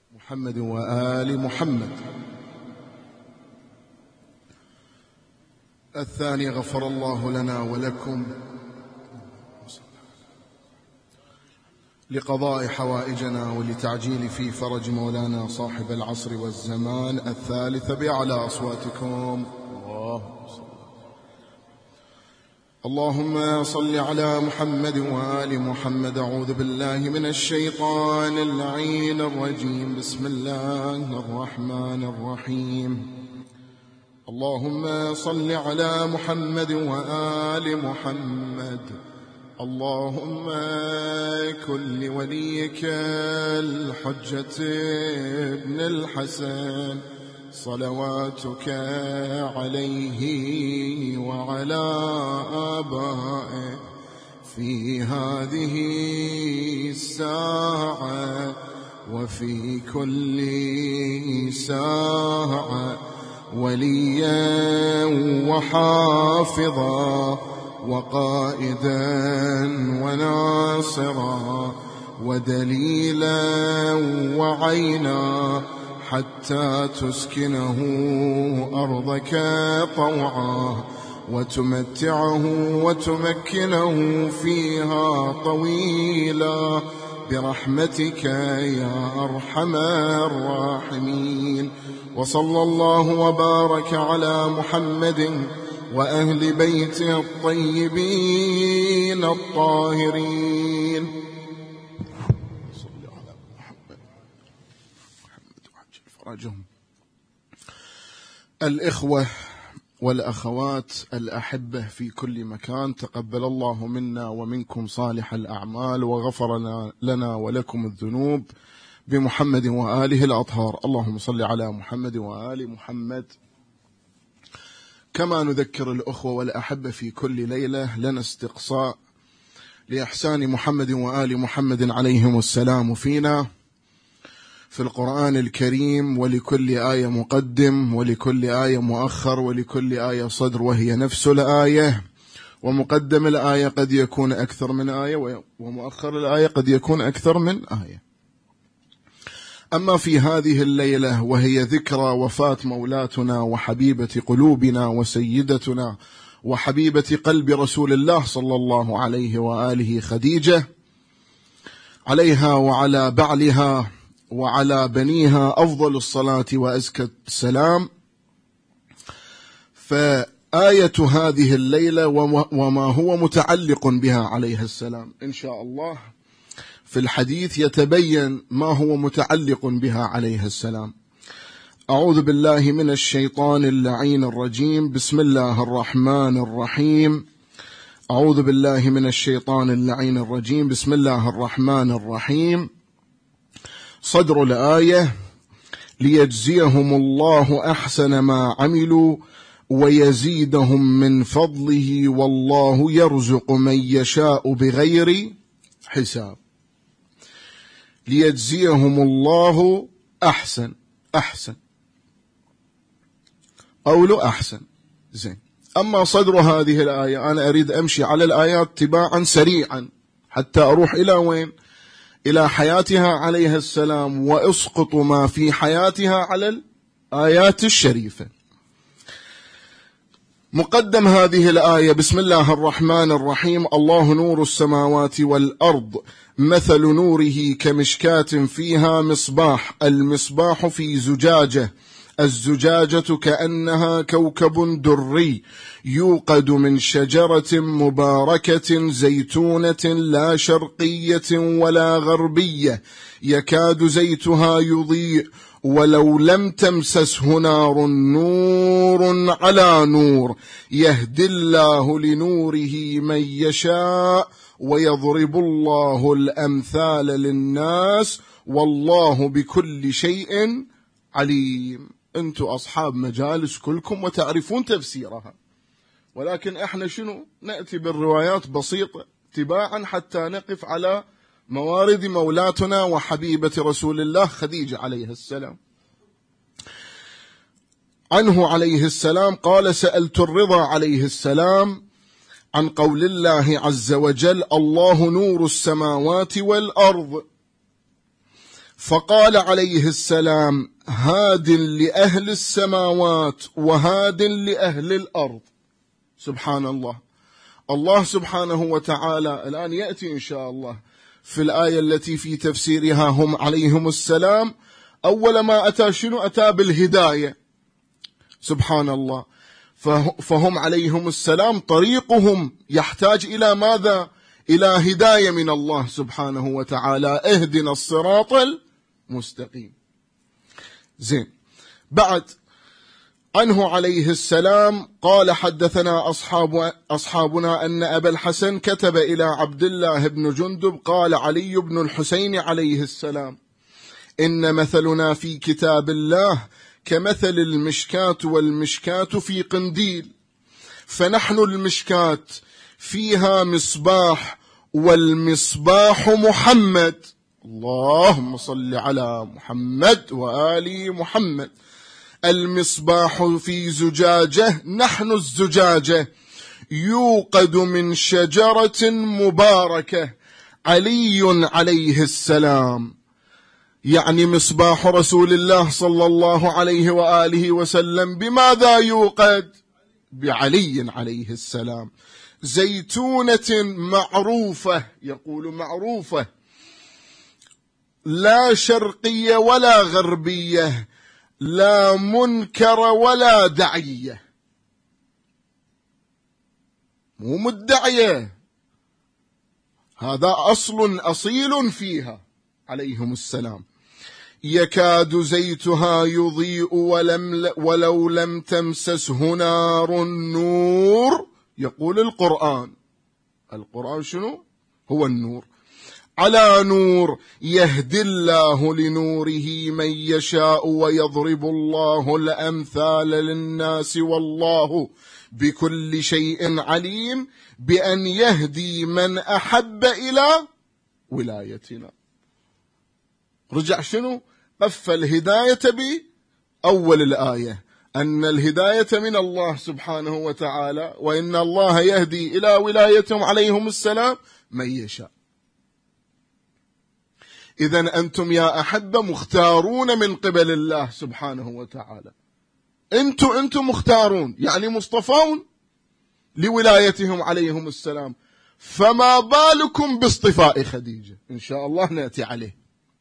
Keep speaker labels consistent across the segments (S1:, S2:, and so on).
S1: محمد وآل محمد. الثاني: غفر الله لنا ولكم لقضاء حوائجنا ولتعجيل في فرج مولانا صاحب العصر والزمان. الثالث: بأعلى أصواتكم اللهم صل على محمد وآل محمد. أعوذ بالله من الشيطان اللعين الرجيم. بسم الله الرحمن الرحيم. اللهم صل على محمد وآل محمد. اللهم كن لوليك الحجة ابن الحسن صلواتك عليه وعلى آبائه في هذه الساعة وفي كل ساعة وليا وحافظا وقائدا وناصرا ودليلا وعينا حتى تسكنه أرضك طوعا وتمتعه وتمكنه فيها طويلا برحمتك يا أرحم الراحمين. وصلى الله وبارك على محمد وأهل بيته الطيبين الطاهرين. صل على محمد وعجل فرجهم. الإخوة والأخوات الأحبة في كل مكان، تقبل الله منا ومنكم صالح الأعمال وغفر لنا ولكم الذنوب بمحمد وآله الأطهار. اللهم صل على محمد وآل محمد. كما نذكر الأخوة والأحبة في كل ليلة، لنا استقصاء لإحسان محمد وآل محمد عليهم السلام فينا في القرآن الكريم، ولكل آية مقدم ولكل آية مؤخر ولكل آية صدر وهي نفس الآية، ومقدم الآية قد يكون أكثر من آية ومؤخر الآية قد يكون أكثر من آية. أما في هذه الليلة وهي ذكرى وفاة مولاتنا وحبيبة قلوبنا وسيدتنا وحبيبة قلب رسول الله صلى الله عليه وآله خديجة، عليها وعلى بعلها وعلى بنيها أفضل الصلاة وأزكى السلام. فآية هذه الليلة وما هو متعلق بها عليها السلام إن شاء الله في الحديث يتبين ما هو متعلق بها عليها السلام. أعوذ بالله من الشيطان اللعين الرجيم. بسم الله الرحمن الرحيم. أعوذ بالله من الشيطان اللعين الرجيم. بسم الله الرحمن الرحيم. صدر الآية: ليجزيهم الله أحسن ما عملوا ويزيدهم من فضله والله يرزق من يشاء بغير حساب. ليجزيهم الله أحسن قوله أحسن زين. أما صدر هذه الآية أنا أريد أمشي على الآيات تباعا سريعا حتى أروح إلى وين؟ إلى حياتها عليها السلام، وأسقط ما في حياتها على الآيات الشريفة. مقدم هذه الآية: بسم الله الرحمن الرحيم. الله نور السماوات والأرض مثل نوره كمشكاة فيها مصباح. المصباح في زجاجة، الزجاجة كأنها كوكب دري يوقد من شجرة مباركة زيتونة لا شرقية ولا غربية يكاد زيتها يضيء ولو لم تمسسه نار، نور على نور، يهدي الله لنوره من يشاء ويضرب الله الأمثال للناس والله بكل شيء عليم. أنتم أصحاب مجالس كلكم وتعرفون تفسيرها، ولكن احنا شنو؟ نأتي بالروايات بسيطة تباعا حتى نقف على موارد مولاتنا وحبيبة رسول الله خديجة عليه السلام. عنه عليه السلام قال: سألت الرضا عليه السلام عن قول الله عز وجل: الله نور السماوات والأرض، فقال عليه السلام: هاد لأهل السماوات وهاد لأهل الأرض. سبحان الله. الله سبحانه وتعالى الآن يأتي إن شاء الله في الآية التي في تفسيرها هم عليهم السلام، أول ما أتى شنو؟ أتى بالهداية. سبحان الله. فهم عليهم السلام طريقهم يحتاج إلى ماذا؟ إلى هداية من الله سبحانه وتعالى. اهدنا الصراط المستقيم. زين. بعد عنه عليه السلام قال: حدثنا أصحابنا أن أبا الحسن كتب إلى عبد الله بن جندب قال علي بن الحسين عليه السلام: إن مثلنا في كتاب الله كمثل المشكاة والمشكاة في قنديل، فنحن المشكاة فيها مصباح والمصباح محمد. اللهم صل على محمد وآل محمد. المصباح في زجاجة، نحن الزجاجة، يوقد من شجرة مباركة. علي عليه السلام يعني مصباح رسول الله صلى الله عليه وآله وسلم بماذا يوقد؟ بعلي عليه السلام. زيتونة معروفة، يقول معروفة، لا شرقية ولا غربية، لا منكر ولا دعية، مو مدعية، هذا أصل أصيل فيها عليهم السلام. يكاد زيتها يضيء ولو لم تمسسه نار. النور يقول القرآن شنو؟ هو النور. على نور يهدي الله لنوره من يشاء ويضرب الله الأمثال للناس والله بكل شيء عليم، بأن يهدي من أحب إلى ولايتنا. رجع شنو؟ قف الهداية بأول الآية، أن الهداية من الله سبحانه وتعالى، وإن الله يهدي إلى ولايتهم عليهم السلام من يشاء. إذن أنتم يا أحبة مختارون من قبل الله سبحانه وتعالى. أنتم مختارون، يعني مصطفون لولايتهم عليهم السلام. فما بالكم باصطفاء خديجة؟ إن شاء الله نأتي عليه.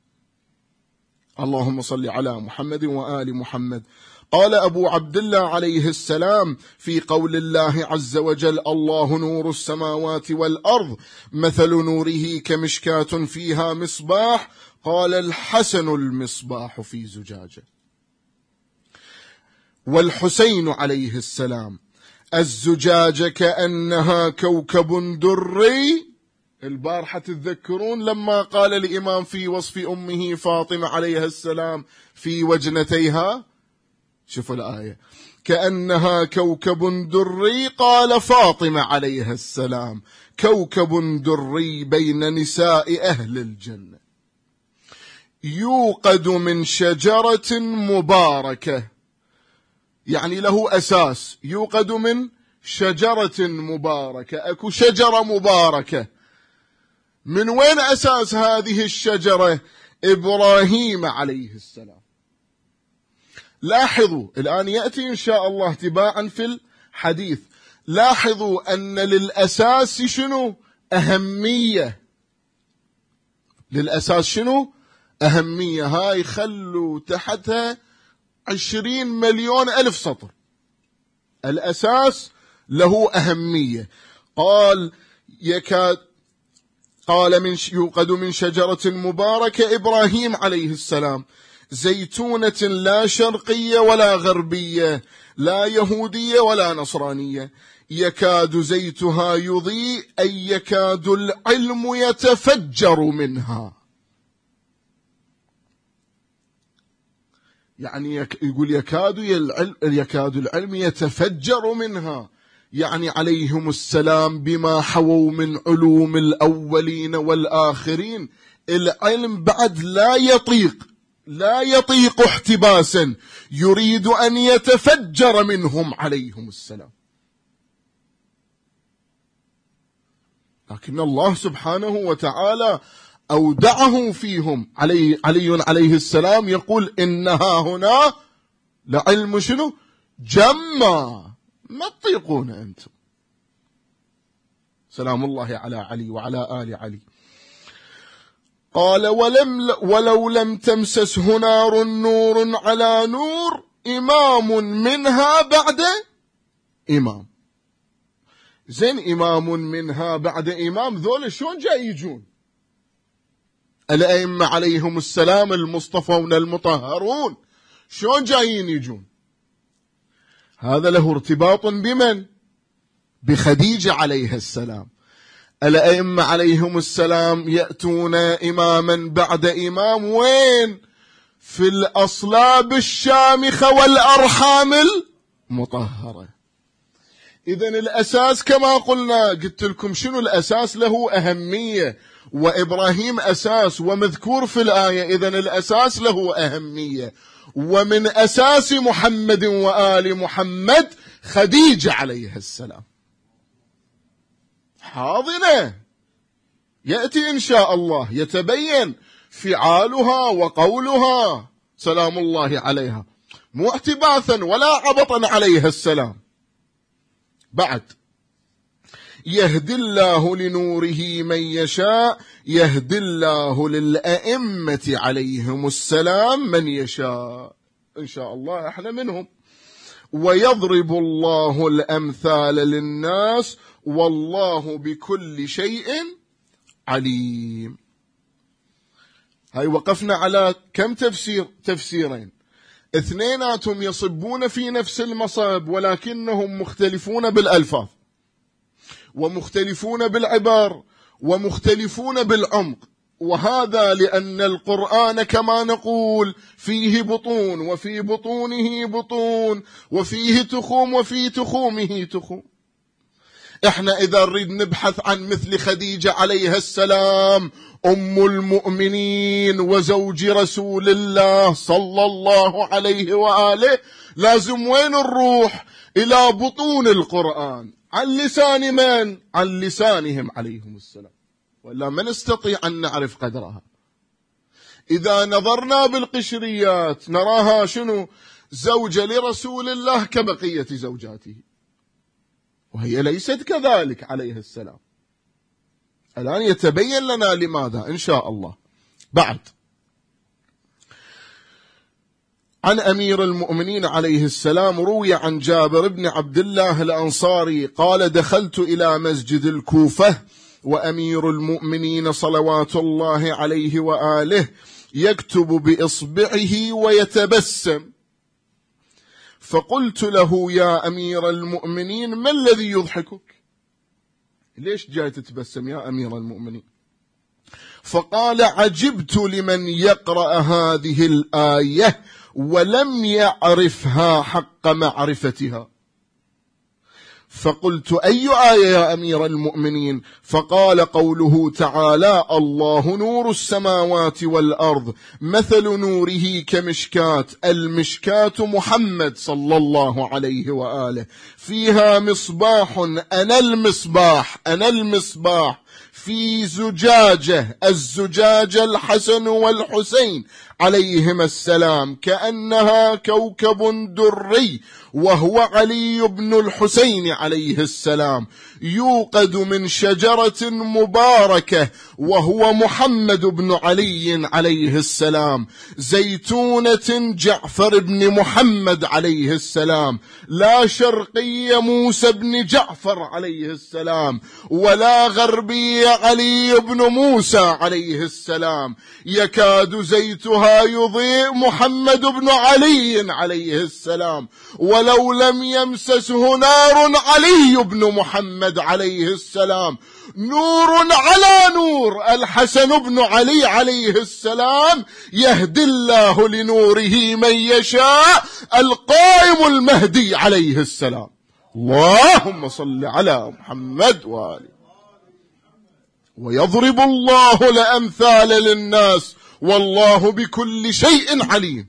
S1: اللهم صل على محمد وآل محمد. قال أبو عبد الله عليه السلام في قول الله عز وجل: الله نور السماوات والأرض مثل نوره كمشكاة فيها مصباح. قال: الحسن المصباح في زجاجة. والحسين عليه السلام: الزجاجة كأنها كوكب دري. البارحة تذكرون لما قال الإمام في وصف أمه فاطمة عليها السلام في وجنتيها، شوفوا الآية: كأنها كوكب دري. قال فاطمة عليها السلام: كوكب دري بين نساء أهل الجنة، يوقد من شجرة مباركة، يعني له أساس، يوقد من شجرة مباركة. أكو شجرة مباركة، من وين أساس هذه الشجرة؟ إبراهيم عليه السلام. لاحظوا الآن يأتي إن شاء الله تباعا في الحديث، لاحظوا أن للأساس شنو؟ أهمية. للأساس شنو؟ أهمية. هاي خلوا تحتها 20,000,000 سطر. الأساس له أهمية. قال يوقد من شجرة مباركة. إبراهيم عليه السلام: زيتونة لا شرقية ولا غربية، لا يهودية ولا نصرانية، يكاد زيتها يضيء، أي يكاد العلم يتفجر منها. يعني يقول يكاد العلم يتفجر منها، يعني عليهم السلام بما حووا من علوم الأولين والآخرين، العلم بعد لا يطيق احتباسا، يريد أن يتفجر منهم عليهم السلام. لكن الله سبحانه وتعالى أودعه فيهم علي عليه السلام يقول إنها هنا لعلم شنو؟ جمّا، ما تطيقون أنتم. سلام الله على علي وعلى آل علي. قال ولو لم تمسسه نار نور على نور إمام منها بعد إمام. زين إمام منها بعد إمام، ذول شلون جاي يجون؟ الأئمة عليهم السلام المصطفون المطهرون شلون جايين يجون؟ هذا له ارتباط بمن؟ بخديجة عليها السلام. الأئمة عليهم السلام يأتون إماما بعد إمام، وين؟ في الأصلاب الشامخة والأرحام المطهرة. إذن الأساس كما قلنا، قلت لكم شنو الأساس؟ له أهمية، وإبراهيم أساس ومذكور في الآية، إذن الأساس له أهمية. ومن أساس محمد وآل محمد خديجة عليها السلام حاضنة، يأتي إن شاء الله يتبين فعالها وقولها سلام الله عليها، مو اعتباثا ولا عبطا عليها السلام. بعد يهدي الله لنوره من يشاء، يهدي الله للأئمة عليهم السلام من يشاء، إن شاء الله احنا منهم. ويضرب الله الأمثال للناس والله بكل شيء عليم. هاي وقفنا على كم تفسير؟ تفسيرين، اثنيناتهم يصبون في نفس المصاب، ولكنهم مختلفون بالألفاظ ومختلفون بالعبار ومختلفون بالعمق. وهذا لأن القرآن كما نقول فيه بطون، وفي بطونه بطون، وفيه تخوم، وفي تخومه تخوم. احنا إذا نريد نبحث عن مثل خديجة عليها السلام أم المؤمنين وزوج رسول الله صلى الله عليه وآله، لازم وين نروح؟ إلى بطون القرآن، عن لسان من؟ عن لسانهم عليهم السلام، ولا ما نستطيع أن نعرف قدرها. إذا نظرنا بالقشريات نراها شنو؟ زوجة لرسول الله كبقية زوجاته، وهي ليست كذلك عليه السلام. الآن يتبين لنا لماذا إن شاء الله. بعد عن أمير المؤمنين عليه السلام روي عن جابر بن عبد الله الأنصاري قال: دخلت إلى مسجد الكوفة وأمير المؤمنين صلوات الله عليه وآله يكتب بإصبعه ويتبسم، فقلت له: يا أمير المؤمنين ما الذي يضحكك؟ ليش جاي تتبسم يا أمير المؤمنين؟ فقال: عجبت لمن يقرأ هذه الآية ولم يعرفها حق معرفتها. فقلت: أي آية يا أمير المؤمنين؟ فقال: قوله تعالى: الله نور السماوات والأرض مثل نوره كمشكاة، المشكاة محمد صلى الله عليه وآله، فيها مصباح، أنا المصباح في زجاجة، الزجاجة الحسن والحسين عليهما السلام، كأنها كوكب دري، وهو علي بن الحسين عليه السلام، يوقد من شجرة مباركة، وهو محمد بن علي عليه السلام، زيتونة جعفر بن محمد عليه السلام، لا شرقي موسى بن جعفر عليه السلام، ولا غربي علي بن موسى عليه السلام، يكاد زيتها يضيء محمد بن علي عليه السلام، ولو لم يمسسه نار علي بن محمد عليه السلام، نور على نور، الحسن بن علي عليه السلام، يهدي الله لنوره من يشاء، القائم المهدي عليه السلام. اللهم صل على محمد وآله. ويضرب الله الأمثال للناس والله بكل شيء عليم.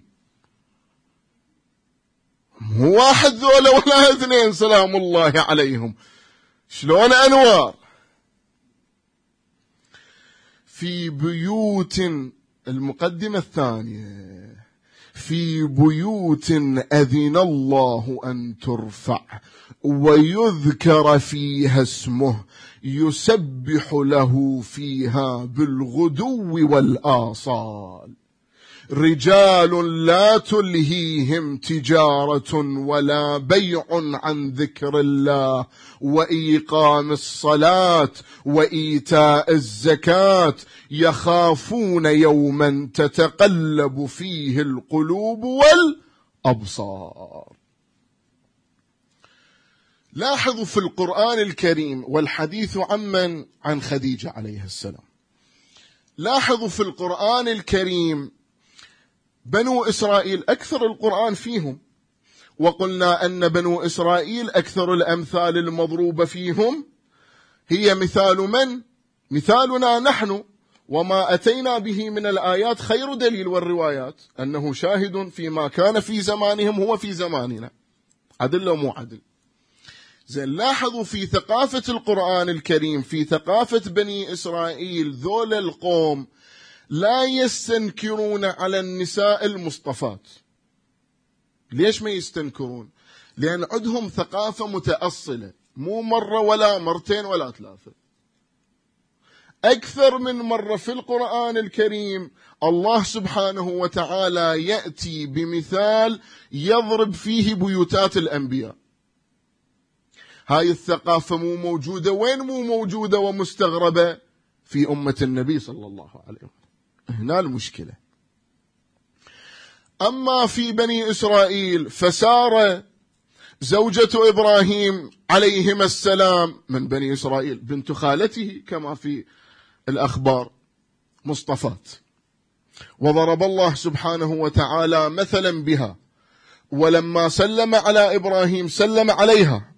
S1: مو واحد ذولا ولا اثنين سلام الله عليهم، شلون أنوار. في بيوت، المقدمة الثانية، في بيوت أذن الله أن ترفع ويذكر فيها اسمه يسبح له فيها بالغدو والآصال رجال لا تلهيهم تجارة ولا بيع عن ذكر الله وإقام الصلاة وإيتاء الزكاة يخافون يوما تتقلب فيه القلوب والأبصار. لاحظوا في القرآن الكريم، والحديث عن خديجة عليه السلام، لاحظوا في القرآن الكريم بنو إسرائيل أكثر القرآن فيهم، وقلنا أن بنو إسرائيل أكثر الأمثال المضروبة فيهم هي مثال من؟ مثالنا نحن، وما أتينا به من الآيات خير دليل والروايات أنه شاهد فيما كان في زمانهم هو في زماننا، عدل ومو عدل. زين، لاحظوا في ثقافة القرآن الكريم، في ثقافة بني إسرائيل، ذول القوم لا يستنكرون على النساء المصطفات. ليش ما يستنكرون؟ لأن عندهم ثقافة متأصلة، مو مرة ولا مرتين ولا ثلاثة، أكثر من مرة في القرآن الكريم الله سبحانه وتعالى يأتي بمثال يضرب فيه بيوتات الأنبياء. هاي الثقافة مو موجودة، وين مو موجودة ومستغربة؟ في أمة النبي صلى الله عليه وسلم. هنا المشكلة. أما في بني إسرائيل فسارة زوجة إبراهيم عليهما السلام من بني إسرائيل، بنت خالته كما في الأخبار، مصطفات، وضرب الله سبحانه وتعالى مثلا بها، ولما سلم على إبراهيم سلم عليها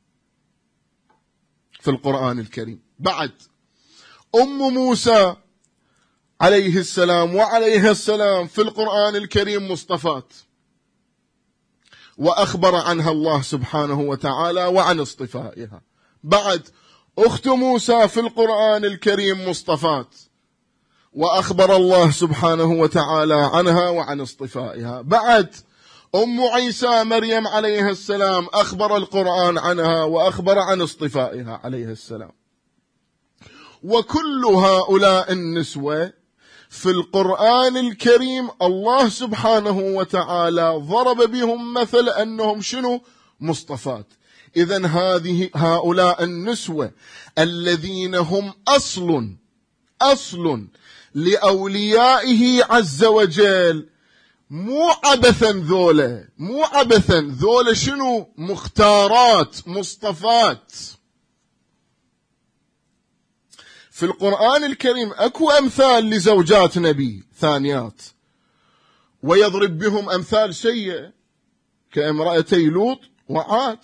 S1: في القرآن الكريم. بعد أم موسى عليه السلام وعليها السلام في القرآن الكريم مصطفات، وأخبر عنها الله سبحانه وتعالى وعن اصطفائها. بعد أخت موسى في القرآن الكريم مصطفات، وأخبر الله سبحانه وتعالى عنها وعن اصطفائها. بعد أم عيسى مريم عليها السلام أخبر القرآن عنها وأخبر عن اصطفائها عليها السلام. وكل هؤلاء النسوة في القرآن الكريم الله سبحانه وتعالى ضرب بهم مثل أنهم شنو؟ مصطفات. إذن هؤلاء النسوة الذين هم أصل لأوليائه عز وجل، مو عبثا ذولا، مو عبثا ذولا، شنو؟ مختارات، مصطفات. في القرآن الكريم أكو أمثال لزوجات نبي ثانيات، ويضرب بهم أمثال سيئة كامرأتي لوط وعاد.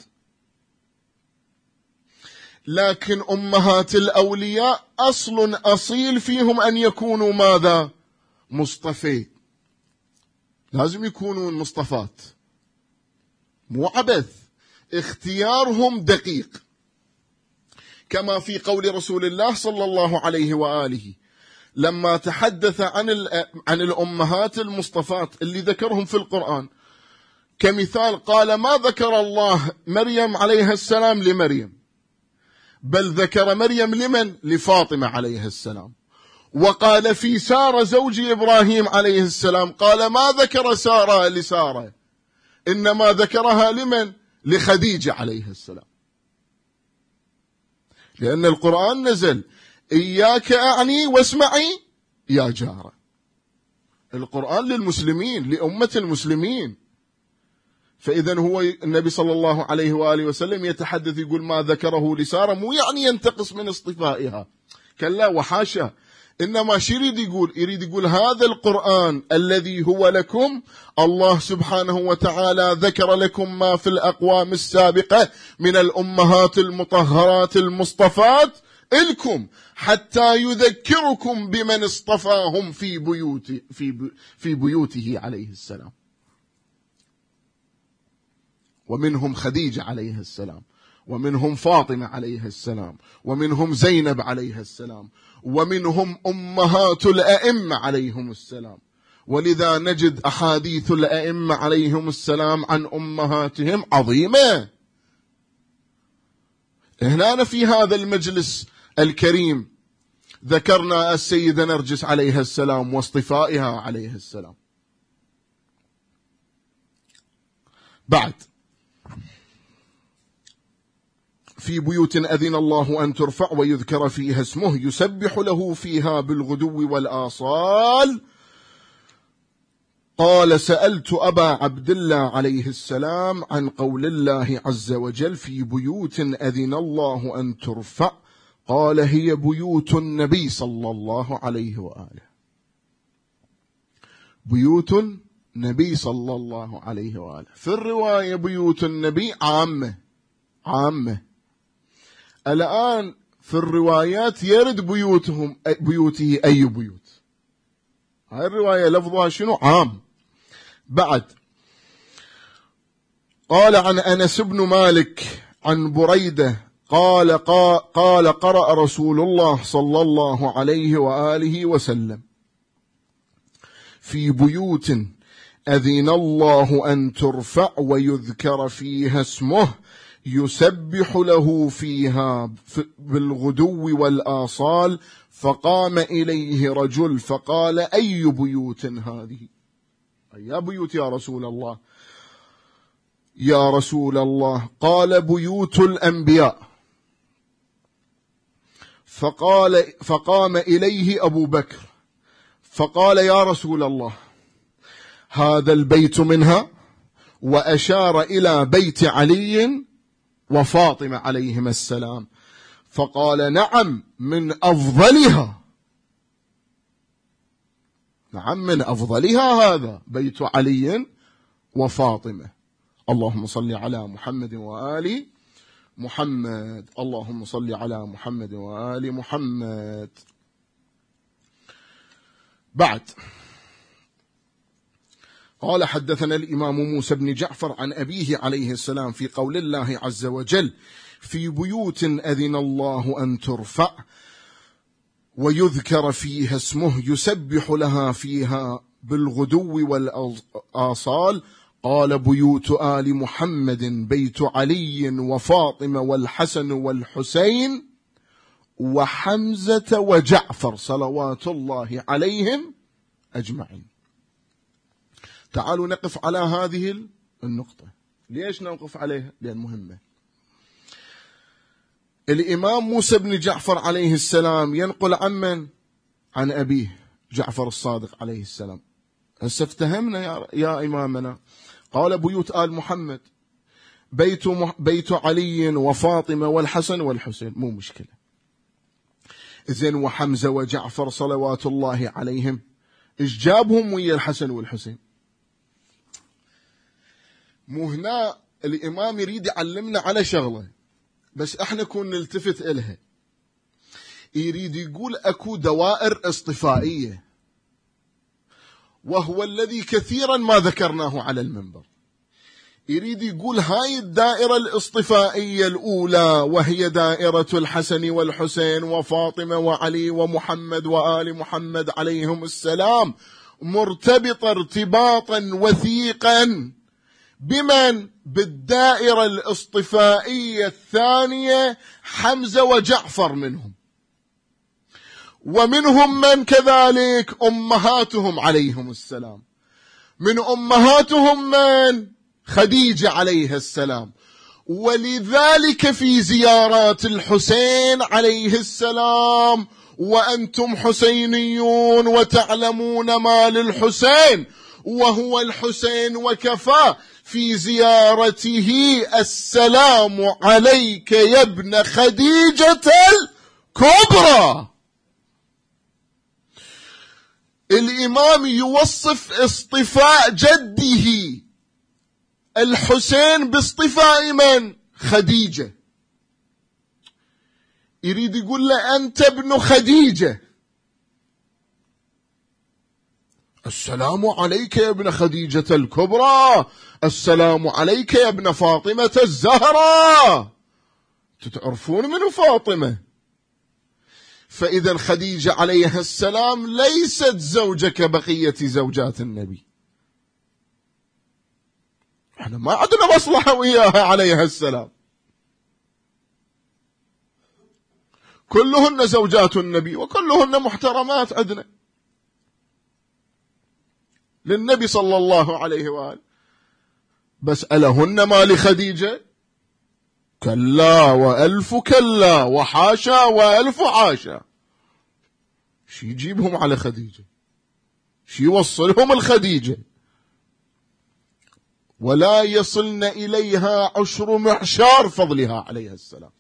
S1: لكن أمهات الأولياء أصل أصيل فيهم أن يكونوا ماذا؟ مصطفين، لازم يكونوا مصطفات، مو عبث، اختيارهم دقيق، كما في قول رسول الله صلى الله عليه وآله لما تحدث عن الأمهات المصطفات اللي ذكرهم في القرآن كمثال، قال ما ذكر الله مريم عليها السلام لمريم، بل ذكر مريم لمن؟ لفاطمة عليها السلام. وقال في سارة زوج إبراهيم عليه السلام، قال ما ذكر سارة لسارة، إنما ذكرها لمن؟ لخديجة عليه السلام. لأن القرآن نزل إياك أعني واسمعي يا جارة. القرآن للمسلمين، لأمة المسلمين. فإذا هو النبي صلى الله عليه وآله وسلم يتحدث يقول ما ذكره لسارة، مو يعني ينتقص من اصطفائها، كلا وحاشا، إنما شو يريد يقول؟ يريد يقول هذا القرآن الذي هو لكم، الله سبحانه وتعالى ذكر لكم ما في الأقوام السابقة من الأمهات المطهرات المصطفات إلكم، حتى يذكركم بمن اصطفاهم في بيوته عليه السلام. ومنهم خديجة عليه السلام، ومنهم فاطمة عليه السلام، ومنهم زينب عليه السلام، ومنهم أمهات الأئمة عليهم السلام، ولذا نجد أحاديث الأئمة عليهم السلام عن أمهاتهم عظيمة. هنا في هذا المجلس الكريم ذكرنا السيدة نرجس عليها السلام واصطفائها عليه السلام. بعد في بيوت أذن الله أن ترفع ويذكر فيها اسمه يسبح له فيها بالغدو والآصال. قال سألت أبا عبد الله عليه السلام عن قول الله عز وجل في بيوت أذن الله أن ترفع، قال هي بيوت النبي صلى الله عليه وآله. بيوت النبي صلى الله عليه وآله. في الرواية بيوت النبي عامة. الآن في الروايات يرد بيوته أي بيوت. هاي الرواية لفظها شنو؟ عام. بعد قال عن أنس بن مالك عن بريدة قال قرأ رسول الله صلى الله عليه وآله وسلم في بيوت أذن الله أن ترفع ويذكر فيها اسمه يسبح له فيها بالغدو والآصال. فقام إليه رجل فقال أي بيوت هذه؟ أي بيوت يا رسول الله؟ يا رسول الله قال بيوت الأنبياء. فقام إليه أبو بكر فقال يا رسول الله هذا البيت منها؟ وأشار إلى بيت علي وفاطمة عليهما السلام، فقال نعم من أفضلها. نعم من أفضلها هذا بيت علي وفاطمة. اللهم صل على محمد وآل محمد. اللهم صل على محمد وآل محمد. بعد قال حدثنا الإمام موسى بن جعفر عن أبيه عليه السلام في قول الله عز وجل في بيوت أذن الله أن ترفع ويذكر فيها اسمه يسبح لها فيها بالغدو والآصال. قال بيوت آل محمد بيت علي وفاطمة والحسن والحسين وحمزة وجعفر صلوات الله عليهم أجمعين. تعالوا نقف على هذه النقطة. ليش نوقف عليها؟ لأن مهمة. الإمام موسى بن جعفر عليه السلام ينقل عن من؟ عن أبيه جعفر الصادق عليه السلام. هسه افتهمنا يا إمامنا. قال بيوت آل محمد بيت علي وفاطمة والحسن والحسين، مو مشكلة. إذن وحمزة وجعفر صلوات الله عليهم إيش جابهم ويا الحسن والحسين؟ مو هنا الإمام يريد يعلمنا على شغلة بس احنا كون نلتفت إلها. يريد يقول أكو دوائر اصطفائية، وهو الذي كثيرا ما ذكرناه على المنبر. يريد يقول هاي الدائرة الاصطفائية الأولى وهي دائرة الحسن والحسين وفاطمة وعلي ومحمد وآل محمد عليهم السلام مرتبطة ارتباطا وثيقا بمن؟ بالدائرة الاصطفائية الثانية حمزة وجعفر منهم، ومنهم من كذلك أمهاتهم عليهم السلام. من أمهاتهم من؟ خديجة عليها السلام. ولذلك في زيارات الحسين عليه السلام وأنتم حسينيون وتعلمون ما للحسين وهو الحسين وكفى، في زيارته السلام عليك يا ابن خديجة الكبرى. الإمام يوصف اصطفاء جده الحسين باصطفاء من؟ خديجة. يريد يقول له أنت ابن خديجة، السلام عليك يا ابن خديجة الكبرى، السلام عليك يا ابن فاطمة الزهراء. تعرفون من فاطمة؟ فإذا خديجة عليها السلام ليست زوجة كبقية زوجات النبي، احنا ما عندنا مصلحة وياها عليها السلام، كلهن زوجات النبي وكلهن محترمات عندنا للنبي صلى الله عليه وآله. بس ألهن ما لخديجة؟ كلا وألف كلا وحاشا وألف حاشا. شي يجيبهم على خديجة، شي يوصلهم الخديجة، ولا يصلن إليها عشر معشار فضلها عليها السلام.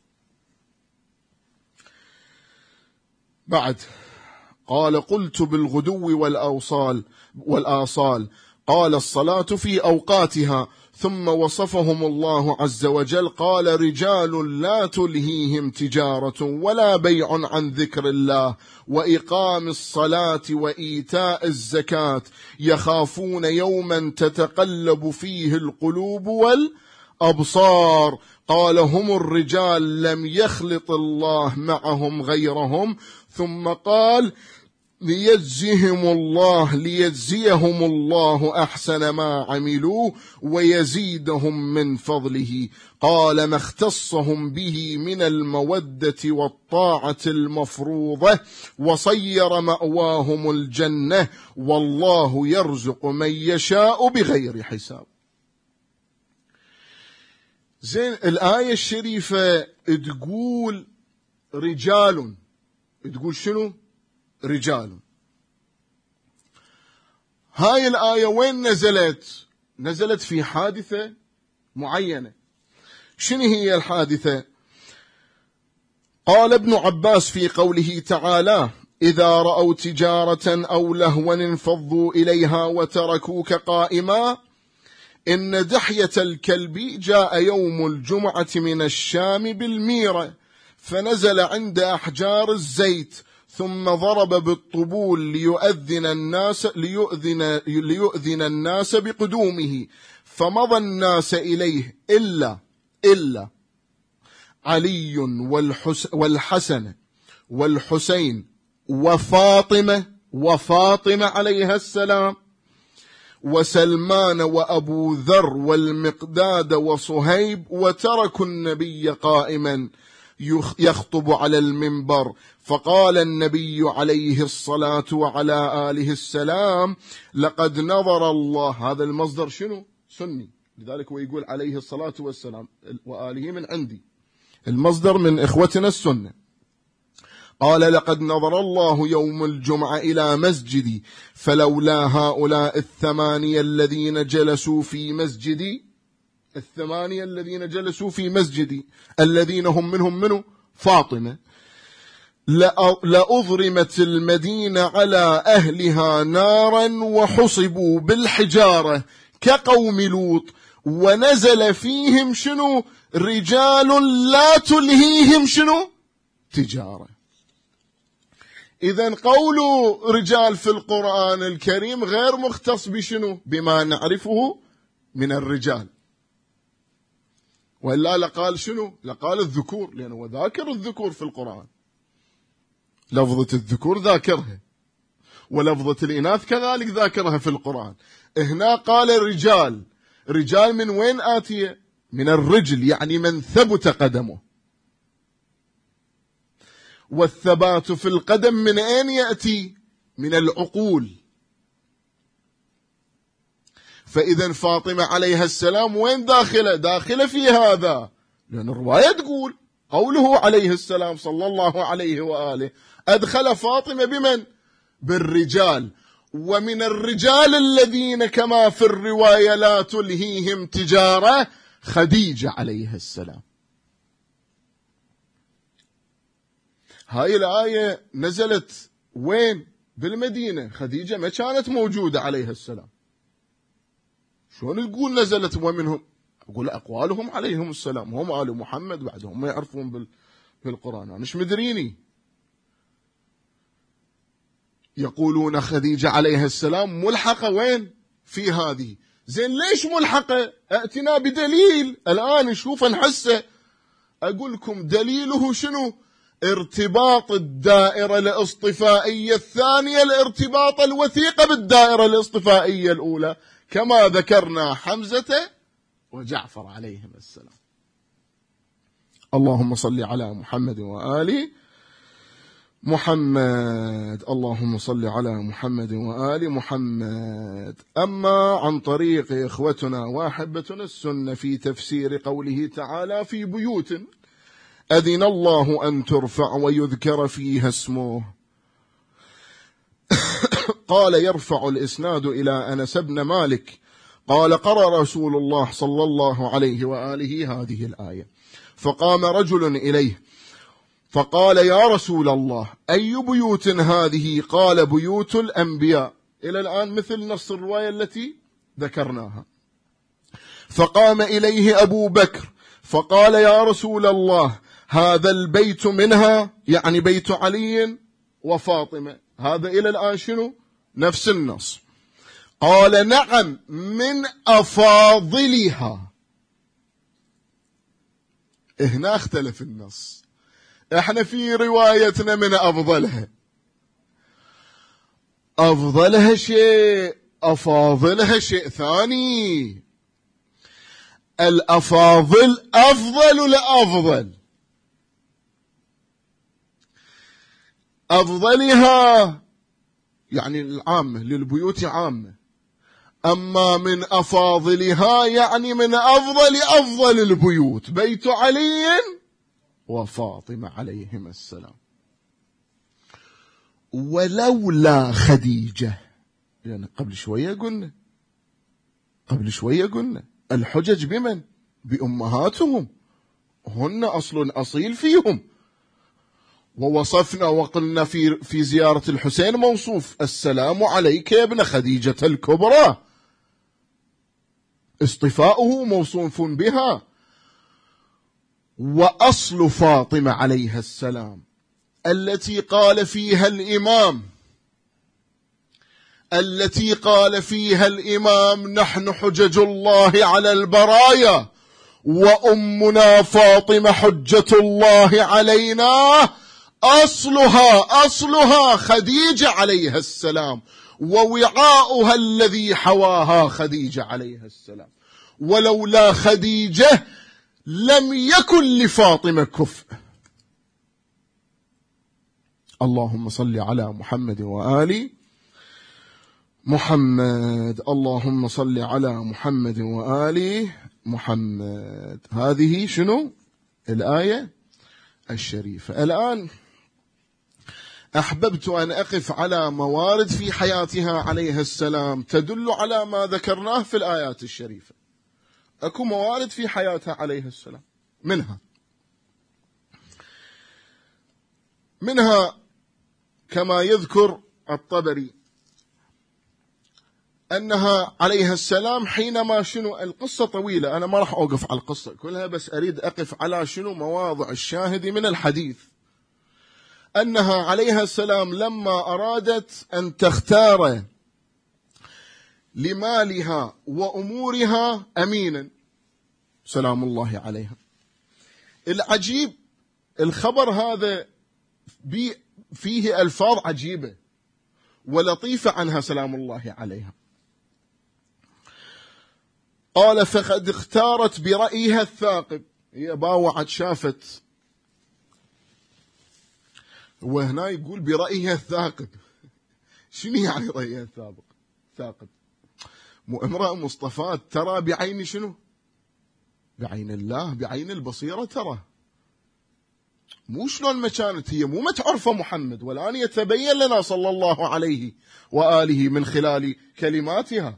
S1: بعد قال قلت بالغدو والآصال قال الصلاة في أوقاتها، ثم وصفهم الله عز وجل قال رجال لا تلهيهم تجارة ولا بيع عن ذكر الله وإقام الصلاة وإيتاء الزكاة يخافون يوما تتقلب فيه القلوب والأبصار. قال هم الرجال لم يخلط الله معهم غيرهم. ثم قال ليجزيهم الله أحسن ما عملوا ويزيدهم من فضله. قال ما اختصهم به من المودة والطاعة المفروضة وصير مأواهم الجنة والله يرزق من يشاء بغير حساب. زين، الآية الشريفة تقول رجال، تقول شنو؟ رجال. هاي الآية وين نزلت؟ نزلت في حادثة معينة. شنو هي الحادثة؟ قال ابن عباس في قوله تعالى إذا رأوا تجارة أو لهوا انفضوا إليها وتركوك قائما إن دحية الكلب جاء يوم الجمعة من الشام بالميرة فنزل عند أحجار الزيت ثم ضرب بالطبول ليؤذن الناس بقدومه فمضى الناس إليه إلا علي والحسن والحسين وفاطمة عليها السلام وسلمان وأبو ذر والمقداد وصهيب، وتركوا النبي قائما يخطب على المنبر. فقال النبي عليه الصلاة وعلى آله السلام لقد نظر الله. هذا المصدر شنو؟ سني، لذلك هو يقول عليه الصلاة والسلام وآله من عندي، المصدر من إخوتنا السنة. قال لقد نظر الله يوم الجمعة إلى مسجدي فلولا هؤلاء الثمانية الذين جلسوا في مسجدي، الثمانية الذين جلسوا في مسجدي الذين هم منهم فاطمة، لأضرمت المدينة على أهلها نارا وحصبوا بالحجارة كقوم لوط ونزل فيهم شنو؟ رجال لا تلهيهم شنو؟ تجارة. إذن قول رجال في القرآن الكريم غير مختص بشنو؟ بما نعرفه من الرجال، وإلا لقال شنو؟ لقال الذكور، لأنه ذاكر الذكور في القرآن، لفظة الذكور ذاكرها ولفظة الإناث كذلك ذاكرها في القرآن. هنا قال رجال، رجال من وين آتية؟ من الرجل، يعني من ثبت قدمه. والثبات في القدم من أين يأتي؟ من العقول. فإذا فاطمة عليها السلام وين داخلة؟ داخلة في هذا، لأن الرواية تقول قوله عليه السلام صلى الله عليه وآله أدخل فاطمة بمن؟ بالرجال. ومن الرجال الذين كما في الرواية لا تلهيهم تجارة خديجة عليها السلام. هاي الآية نزلت وين؟ بالمدينة. خديجة ما كانت موجودة عليها السلام. شلون تقول نزلت ومنهم؟ أقول أقوالهم عليهم السلام، هم آل محمد بعدهم ما يعرفون بالقرآن، أنا مش مدريني. يقولون خديجة عليها السلام ملحقة وين؟ في هذه. زين ليش ملحقة؟ ائتنا بدليل الآن نشوفه نحسه. أقول لكم دليله شنو؟ ارتباط الدائرة الاصطفائية الثانية الارتباط الوثيق بالدائرة الاصطفائية الأولى، كما ذكرنا حمزة وجعفر عليهم السلام. اللهم صل على محمد وآل محمد. اللهم صل على محمد وآل محمد. أما عن طريق إخوتنا وأحبتنا السنة في تفسير قوله تعالى: في بيوت أذن الله أن ترفع ويذكر فيها اسمه. قال: يرفع الإسناد إلى أنس بن مالك قال: قرأ رسول الله صلى الله عليه وآله هذه الآية، فقام رجل إليه فقال: يا رسول الله، أي بيوت هذه؟ قال: بيوت الأنبياء. إلى الآن مثل نص الرواية التي ذكرناها. فقام إليه أبو بكر فقال: يا رسول الله، هذا البيت منها، يعني بيت علي وفاطمة. هذا إلى الآن شنو؟ نفس النص. قال: نعم، من أفاضلها. هنا اختلف النص، احنا في روايتنا من أفضلها. أفضلها شيء، أفاضلها شيء ثاني. الأفاضل أفضل لأفضل، أفضلها يعني العامة، للبيوت عامة، أما من أفاضلها يعني من أفضل البيوت، بيت علي وفاطمة عليهم السلام. ولولا خديجة، يعني قبل شوية قلنا الحجج بمن؟ بأمهاتهم، هن أصل أصيل فيهم. ووصفنا وقلنا في زيارة الحسين موصوف: السلام عليك يا ابن خديجة الكبرى، اصطفاؤه موصوف بها. وأصل فاطمة عليها السلام التي قال فيها الإمام: نحن حجج الله على البرايا، وأمنا فاطمة حجة الله علينا. أصلها خديجة عليها السلام، ووعاؤها الذي حواها خديجة عليها السلام. ولولا خديجة لم يكن لفاطمة كفء. اللهم صل على محمد وآل محمد. اللهم صل على محمد وآل محمد. هذه شنو الآية الشريفة. الآن أحببت أن أقف على موارد في حياتها عليها السلام تدل على ما ذكرناه في الآيات الشريفة. أكو موارد في حياتها عليها السلام، منها كما يذكر الطبري أنها عليها السلام حينما القصة طويلة، أنا ما راح أوقف على القصة كلها، بس أريد أقف على مواضع الشاهد من الحديث. أنها عليها السلام لما أرادت أن تختار لمالها وأمورها أمينا سلام الله عليها. العجيب الخبر هذا فيه ألفاظ عجيبة ولطيفة عنها سلام الله عليها. قال: فقد اختارت برأيها الثاقب. هي باوعت شافت، وهنا يقول برأيها الثاقب. شنو يعني رأيها الثاقب؟ امرأة مصطفاة ترى بعين شنو؟ بعين الله، بعين البصيرة ترى. مو شلون ما كانت هي مو متعرفة محمد، والآن يتبين لنا صلى الله عليه وآله من خلال كلماتها.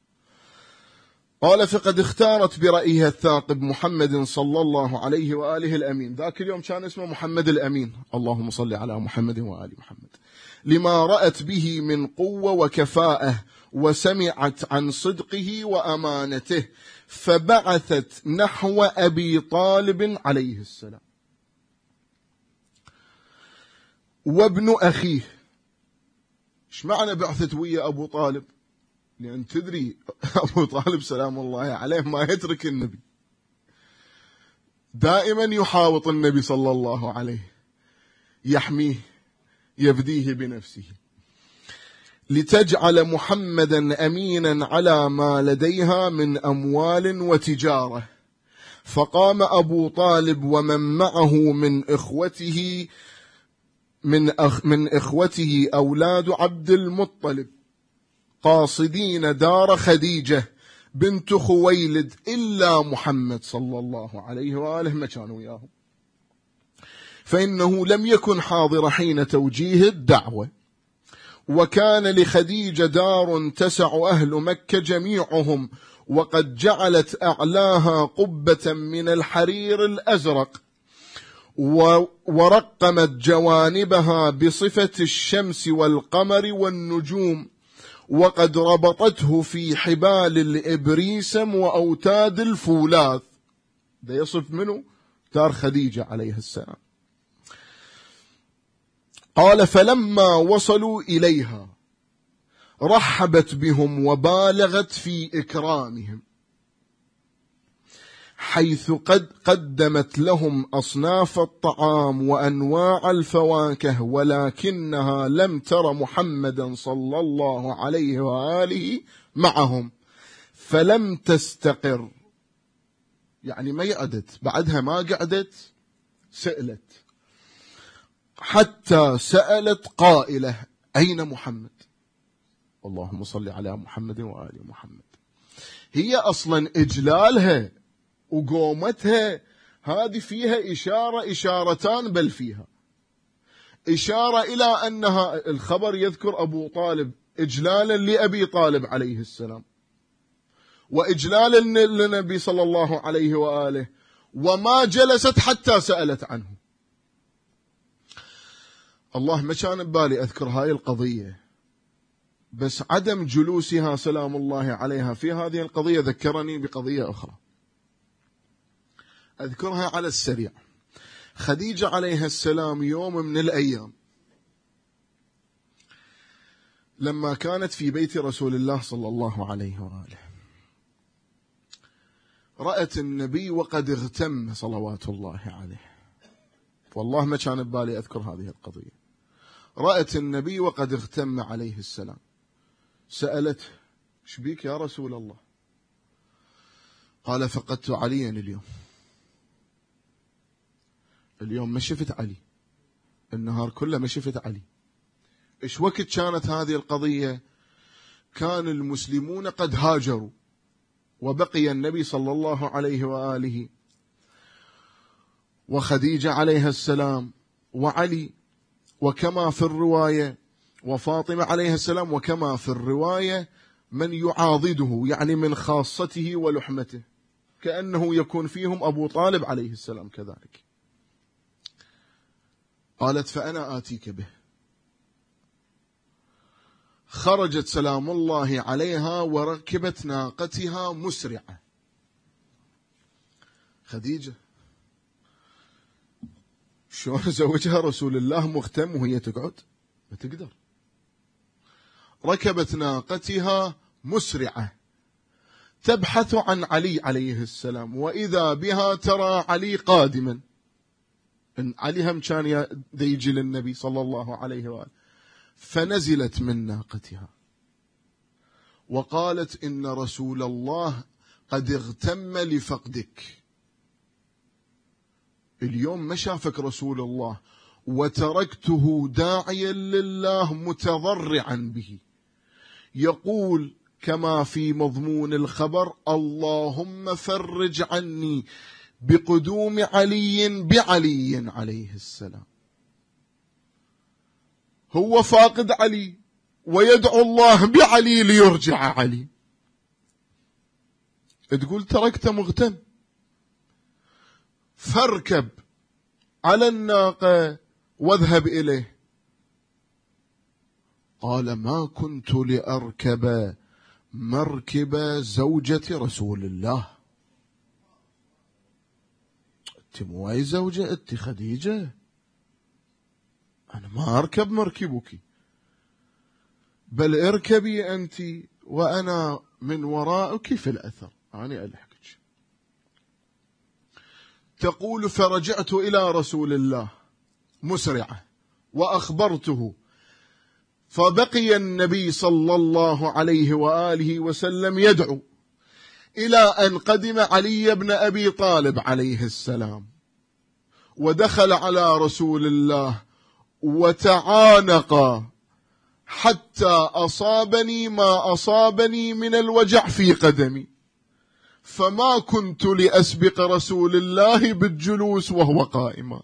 S1: قال: فقد اختارت برأيها الثاقب محمد صلى الله عليه وآله الأمين. ذاك اليوم كان اسمه محمد الأمين، اللهم صل على محمد وآل محمد، لما رأت به من قوة وكفاءة، وسمعت عن صدقه وأمانته، فبعثت نحو أبي طالب عليه السلام وابن أخيه. ايش معنى بعثت ويا أبو طالب؟ لأن تدري أبو طالب سلام الله عليه ما يترك النبي، دائما يحاوط النبي صلى الله عليه. يحميه يفديه بنفسه، لتجعل محمدا أمينا على ما لديها من أموال وتجارة. فقام أبو طالب ومن معه من إخوته أولاد عبد المطلب قاصدين دار خديجة بنت خويلد، إلا محمد صلى الله عليه وآله ما كانوا وياهم، فإنه لم يكن حاضر حين توجيه الدعوة. وكان لخديجة دار تسع أهل مكة جميعهم، وقد جعلت أعلاها قبة من الحرير الأزرق، ورقمت جوانبها بصفة الشمس والقمر والنجوم، وقد ربطته في حبال الإبريسم وأوتاد الفولاذ. ده يصف منه دار خديجة عليه السلام. قال: فلما وصلوا إليها رحبت بهم وبالغت في إكرامهم، حيث قد قدمت لهم أصناف الطعام وأنواع الفواكه، ولكنها لم تر محمدا صلى الله عليه وآله معهم، فلم تستقر. يعني ما قعدت، بعدها ما قعدت، سألت، حتى سألت قائلة: أين محمد؟ اللهم صل على محمد وآل محمد. هي أصلا إجلالها وقومتها هذه فيها إشارتان، بل فيها إشارة إلى أنها الخبر يذكر أبو طالب إجلالا لأبي طالب عليه السلام، وإجلالا للنبي صلى الله عليه وآله، وما جلست حتى سألت عنه. الله ما كان ببالي أذكر هاي القضية، بس عدم جلوسها سلام الله عليها في هذه القضية ذكرني بقضية أخرى أذكرها على السريع. خديجة عليها السلام يوم من الأيام لما كانت في بيت رسول الله صلى الله عليه وآله، رأت النبي وقد اغتم صلوات الله عليه، والله ما كان ببالي أذكر هذه القضية. رأت النبي وقد اغتم عليه السلام، سألت: ايش بيك يا رسول الله؟ قال: فقدت عليا اليوم ما شفت علي، النهار كله ما شفت علي. ايش وقت كانت هذه القضية؟ كان المسلمون قد هاجروا، وبقي النبي صلى الله عليه وآله وخديجة عليها السلام وعلي، وكما في الرواية وفاطمة عليها السلام، وكما في الرواية من يعاضده، يعني من خاصته ولحمته، كأنه يكون فيهم أبو طالب عليه السلام كذلك. قالت: فأنا آتيك به. خرجت سلام الله عليها وركبت ناقتها مسرعة. خديجة شلون زوجها رسول الله مختم وهي تقعد؟ ما تقدر. ركبت ناقتها مسرعة تبحث عن علي عليه السلام، وإذا بها ترى علي قادما. إن علي هم كان يجي للنبي صلى الله عليه وآله، فنزلت من ناقتها وقالت: إن رسول الله قد اغتم لفقدك. اليوم ما شافك رسول الله، وتركته داعيا لله متضرعا به، يقول كما في مضمون الخبر: اللهم فرج عني بقدوم علي بعلي عليه السلام. هو فاقد علي ويدعو الله بعلي ليرجع علي. تقول تركت مغتم، فاركب على الناقة واذهب إليه. قال: ما كنت لأركب مركب زوجة رسول الله. أنت مو أي زوجة، أنت خديجة، أنا ما أركب مركبك، بل اركبي أنت وأنا من وراءك في الأثر، أنا ألحقك. تقول: فرجعت إلى رسول الله مسرعة وأخبرته. فبقي النبي صلى الله عليه وآله وسلم يدعو إلى أن قدم علي بن أبي طالب عليه السلام، ودخل على رسول الله وتعانق حتى أصابني ما أصابني من الوجع في قدمي، فما كنت لأسبق رسول الله بالجلوس وهو قائما.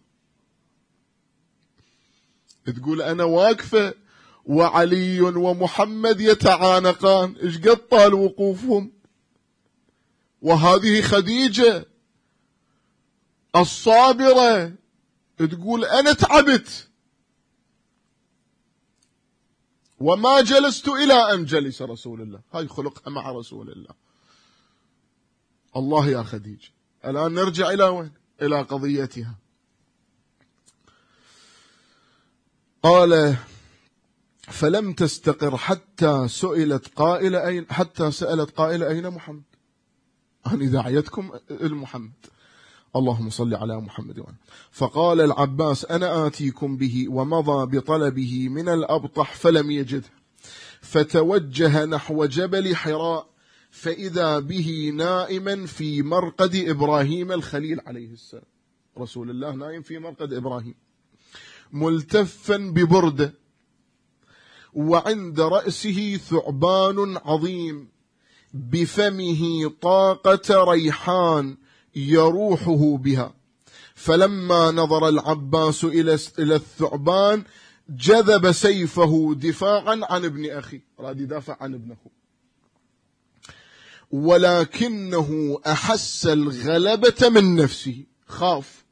S1: تقول أنا واقفة وعلي ومحمد يتعانقان، إيش قد طال وقوفهم، وهذه خديجة الصابرة تقول أنا تعبت وما جلست إلى أن جلس رسول الله. هاي خلقها مع رسول الله. الله يا خديجة. الآن نرجع إلى وين؟ إلى قضيتها. قال فلم تستقر حتى سألت قائلة أين محمد؟ أنا داعيتكم المحمد، اللهم صل على محمد وعلى. فقال العباس أنا آتيكم به، ومضى بطلبه من الأبطح فلم يجده، فتوجه نحو جبل حراء، فإذا به نائما في مرقد إبراهيم الخليل عليه السلام. رسول الله نائم في مرقد إبراهيم ملتفا ببردة، وعند رأسه ثعبان عظيم بفمه طاقة ريحان يروحه بها. فلما نظر العباس إلى الثعبان جذب سيفه دفاعا عن ابن أخي، راد يدافع عن ابنه، ولكنه أحس الغلبة من نفسه، خاف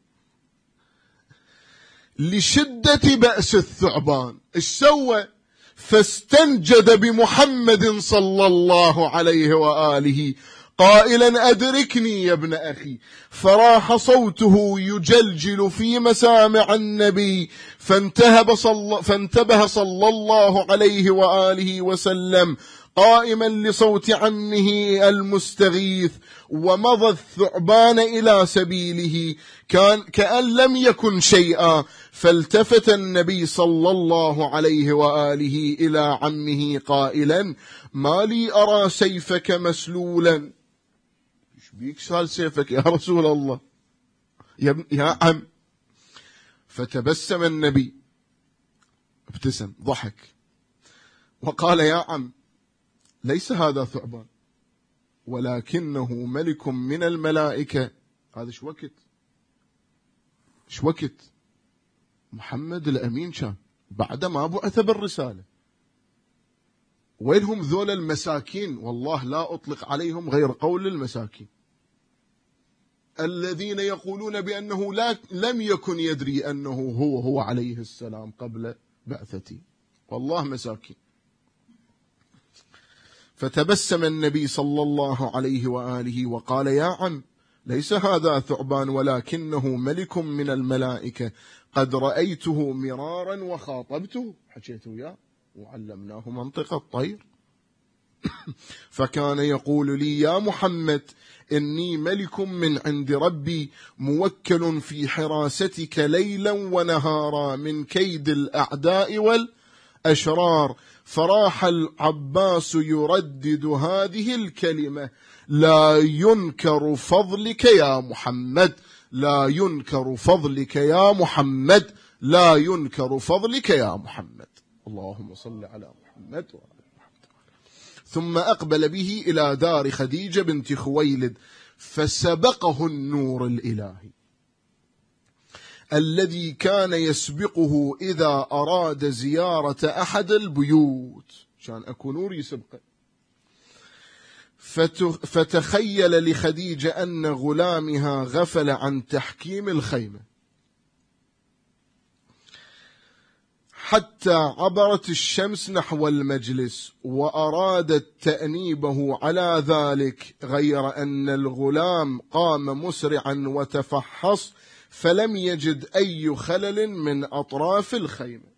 S1: لشدة بأس الثعبان. إيش سوى؟ فاستنجد بمحمد صلى الله عليه وآله قائلا أدركني يا ابن أخي، فراح صوته يجلجل في مسامع النبي، فانتبه صلى الله عليه وآله وسلم قائما لصوت عمه المستغيث، ومضى الثعبان إلى سبيله كأن لم يكن شيئا. فالتفت النبي صلى الله عليه وآله إلى عمه قائلا ما لي أرى سيفك مسلولا. ايش بيك سال سيفك يا رسول الله يا عم؟ فتبسم النبي، ابتسم ضحك وقال يا عم ليس هذا ثعبان ولكنه ملك من الملائكة. هذا ايش وقت محمد الأمين كان بعد ما بعث بالرسالة. وينهم ذول المساكين؟ والله لا أطلق عليهم غير قول المساكين الذين يقولون بأنه لم يكن يدري أنه هو عليه السلام قبل بعثتي، والله مساكين. فتبسم النبي صلى الله عليه وآله وقال يا عم ليس هذا ثعبان ولكنه ملك من الملائكة، قد رأيته مرارا وخاطبته، حكيت وياه وعلمناه منطق الطير. فكان يقول لي يا محمد إني ملك من عند ربي موكل في حراستك ليلا ونهارا من كيد الأعداء والأشرار. فراح العباس يردد هذه الكلمة لا ينكر فضلك يا محمد، لا ينكر فضلك يا محمد، لا ينكر فضلك يا محمد، اللهم صل على محمد وعلى محمد. ثم أقبل به إلى دار خديجة بنت خويلد، فسبقه النور الإلهي الذي كان يسبقه إذا أراد زيارة أحد البيوت، كان أكو نور يسبقه. فتخيل لخديجة أن غلامها غفل عن تحكيم الخيمة حتى عبرت الشمس نحو المجلس، وأرادت تأنيبه على ذلك، غير أن الغلام قام مسرعا وتفحص فلم يجد أي خلل من أطراف الخيمة.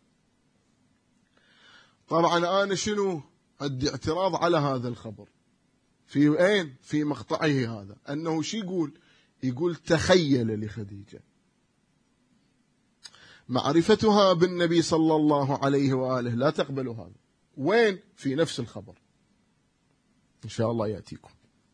S1: طبعا أنا شنو عندي اعتراض على هذا الخبر في أين؟ في مقطعه هذا، أنه شو يقول تخيل لخديجة. معرفتها بالنبي صلى الله عليه وآله لا تقبل هذا. وين؟ في نفس الخبر إن شاء الله يأتيكم.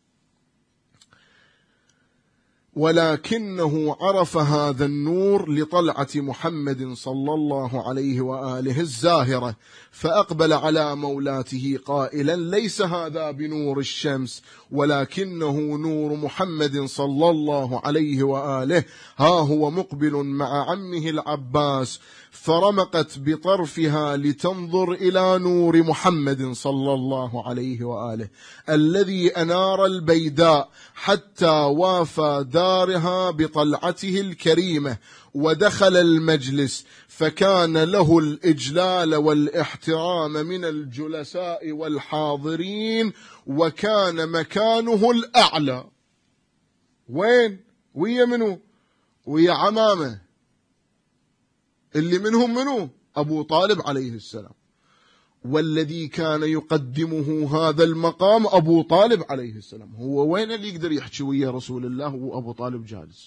S1: ولكنه عرف هذا النور لطلعة محمد صلى الله عليه وآله الزاهرة، فأقبل على مولاته قائلا: ليس هذا بنور الشمس ولكنه نور محمد صلى الله عليه وآله، ها هو مقبل مع عمه العباس. فرمقت بطرفها لتنظر إلى نور محمد صلى الله عليه وآله الذي أنار البيداء حتى وافى دارها بطلعته الكريمة، ودخل المجلس فكان له الإجلال والاحترام من الجلساء والحاضرين، وكان مكانه الأعلى. وين؟ ويا منو؟ ويا عمامه اللي منهم منو؟ أبو طالب عليه السلام. والذي كان يقدمه هذا المقام أبو طالب عليه السلام. هو وين اللي يقدر يحكي ويا رسول الله وأبو طالب جالس؟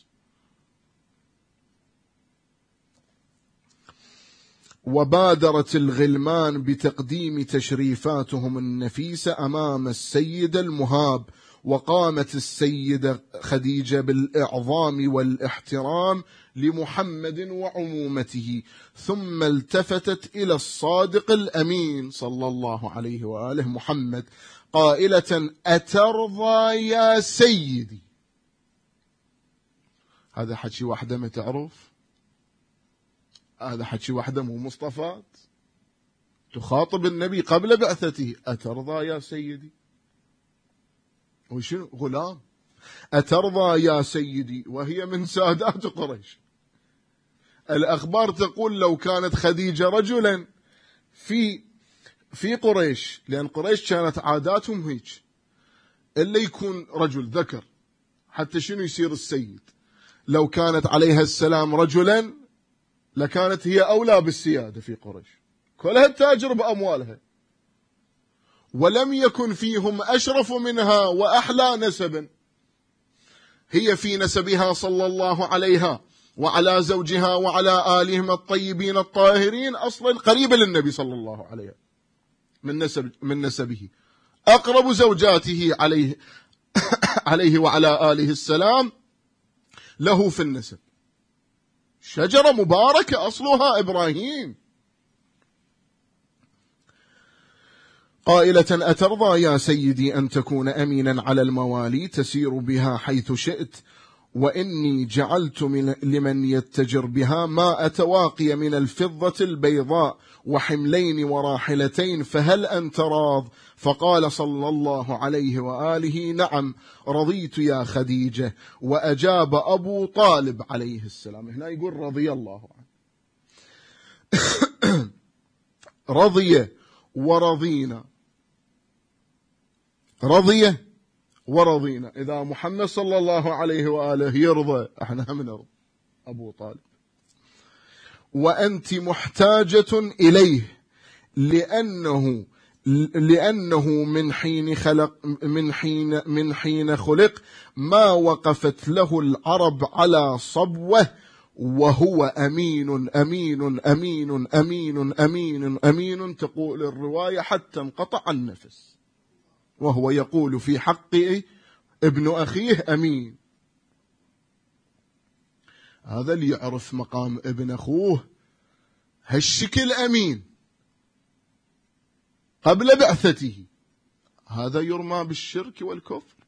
S1: وبادرت الغلمان بتقديم تشريفاتهم النفيسة أمام السيد المهاب، وقامت السيدة خديجة بالإعظام والاحترام لمحمد وعمومته، ثم التفتت إلى الصادق الأمين صلى الله عليه وآله محمد قائلة: أترضى يا سيدي؟ هذا حكي واحدة ما تعرف، هذا حكي واحدة مو مصطفات تخاطب النبي قبل بعثته: أترضى يا سيدي؟ وشنو؟ غلام. أترضى يا سيدي وهي من سادات قريش. الأخبار تقول لو كانت خديجة رجلا في قريش، لأن قريش كانت عاداتهم هيك، إلا يكون رجل ذكر حتى شنو يصير السيد. لو كانت عليها السلام رجلا لكانت هي أولى بالسيادة في قريش، كلها تاجر بأموالها، ولم يكن فيهم أشرف منها وأحلى نسبا. هي في نسبها صلى الله عليها وعلى زوجها وعلى آلهم الطيبين الطاهرين أصلا قريبة للنبي صلى الله عليه من نسبه، أقرب زوجاته عليه وعلى آله السلام له في النسب. شجرة مباركة أصلها إبراهيم. قائلة: أترضى يا سيدي أن تكون أمينا على الموالي تسير بها حيث شئت، وإني جعلت لمن يتجر بها ما أتواقي من الفضة البيضاء وحملين وراحلتين، فهل أنت راض؟ فقال صلى الله عليه وآله: نعم رضيت يا خديجة. وأجاب أبو طالب عليه السلام، هنا يقول رضي الله عنه رضي ورضينا، رضي ورضينا. إذا محمد صلى الله عليه وآله يرضى احنا هم نرضى. أبو طالب: وأنت محتاجة إليه لأنه من حين خلق ما وقفت له العرب على صبوة، وهو أمين أمين أمين أمين أمين أمين، تقول الرواية حتى انقطع النفس، وهو يقول في حق ابن أخيه أمين. هذا اللي يعرف مقام ابن أخوه هالشكل أمين قبل بعثته، هذا يرمى بالشرك والكفر.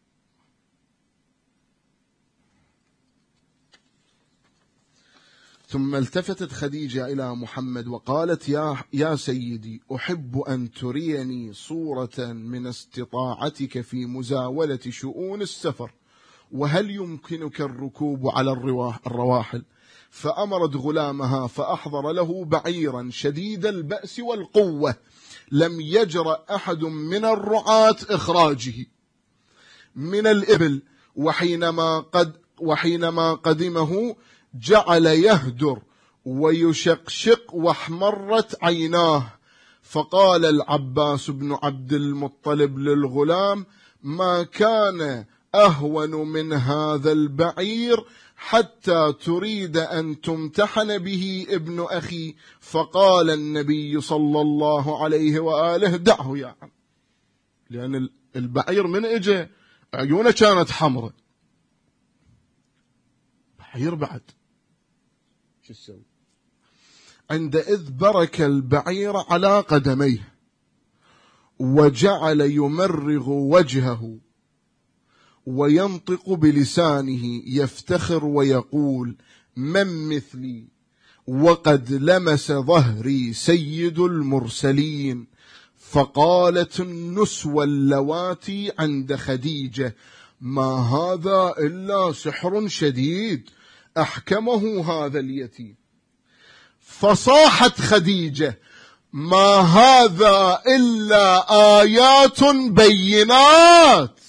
S1: ثم التفتت خديجة إلى محمد وقالت: يا سيدي، أحب أن تريني صورة من استطاعتك في مزاولة شؤون السفر، وهل يمكنك الركوب على الرواحل؟ فأمرت غلامها فأحضر له بعيرا شديد البأس والقوة لم يجرأ أحد من الرعاة إخراجه من الإبل، وحينما قدمه جعل يهدر ويشقشق واحمرت عيناه. فقال العباس بن عبد المطلب للغلام: ما كان أهون من هذا البعير حتى تريد أن تمتحن به ابن أخي. فقال النبي صلى الله عليه وآله دعه يا عم، لأن البعير من إجا عيونه كانت حمراء، بعير بعد شو تسوي؟ عندئذ برك البعير على قدميه وجعل يمرغ وجهه وينطق بلسانه يفتخر ويقول من مثلي وقد لمس ظهري سيد المرسلين. فقالت النسوة اللواتي عند خديجة ما هذا إلا سحر شديد أحكمه هذا اليتيم. فصاحت خديجة ما هذا إلا آيات بينات.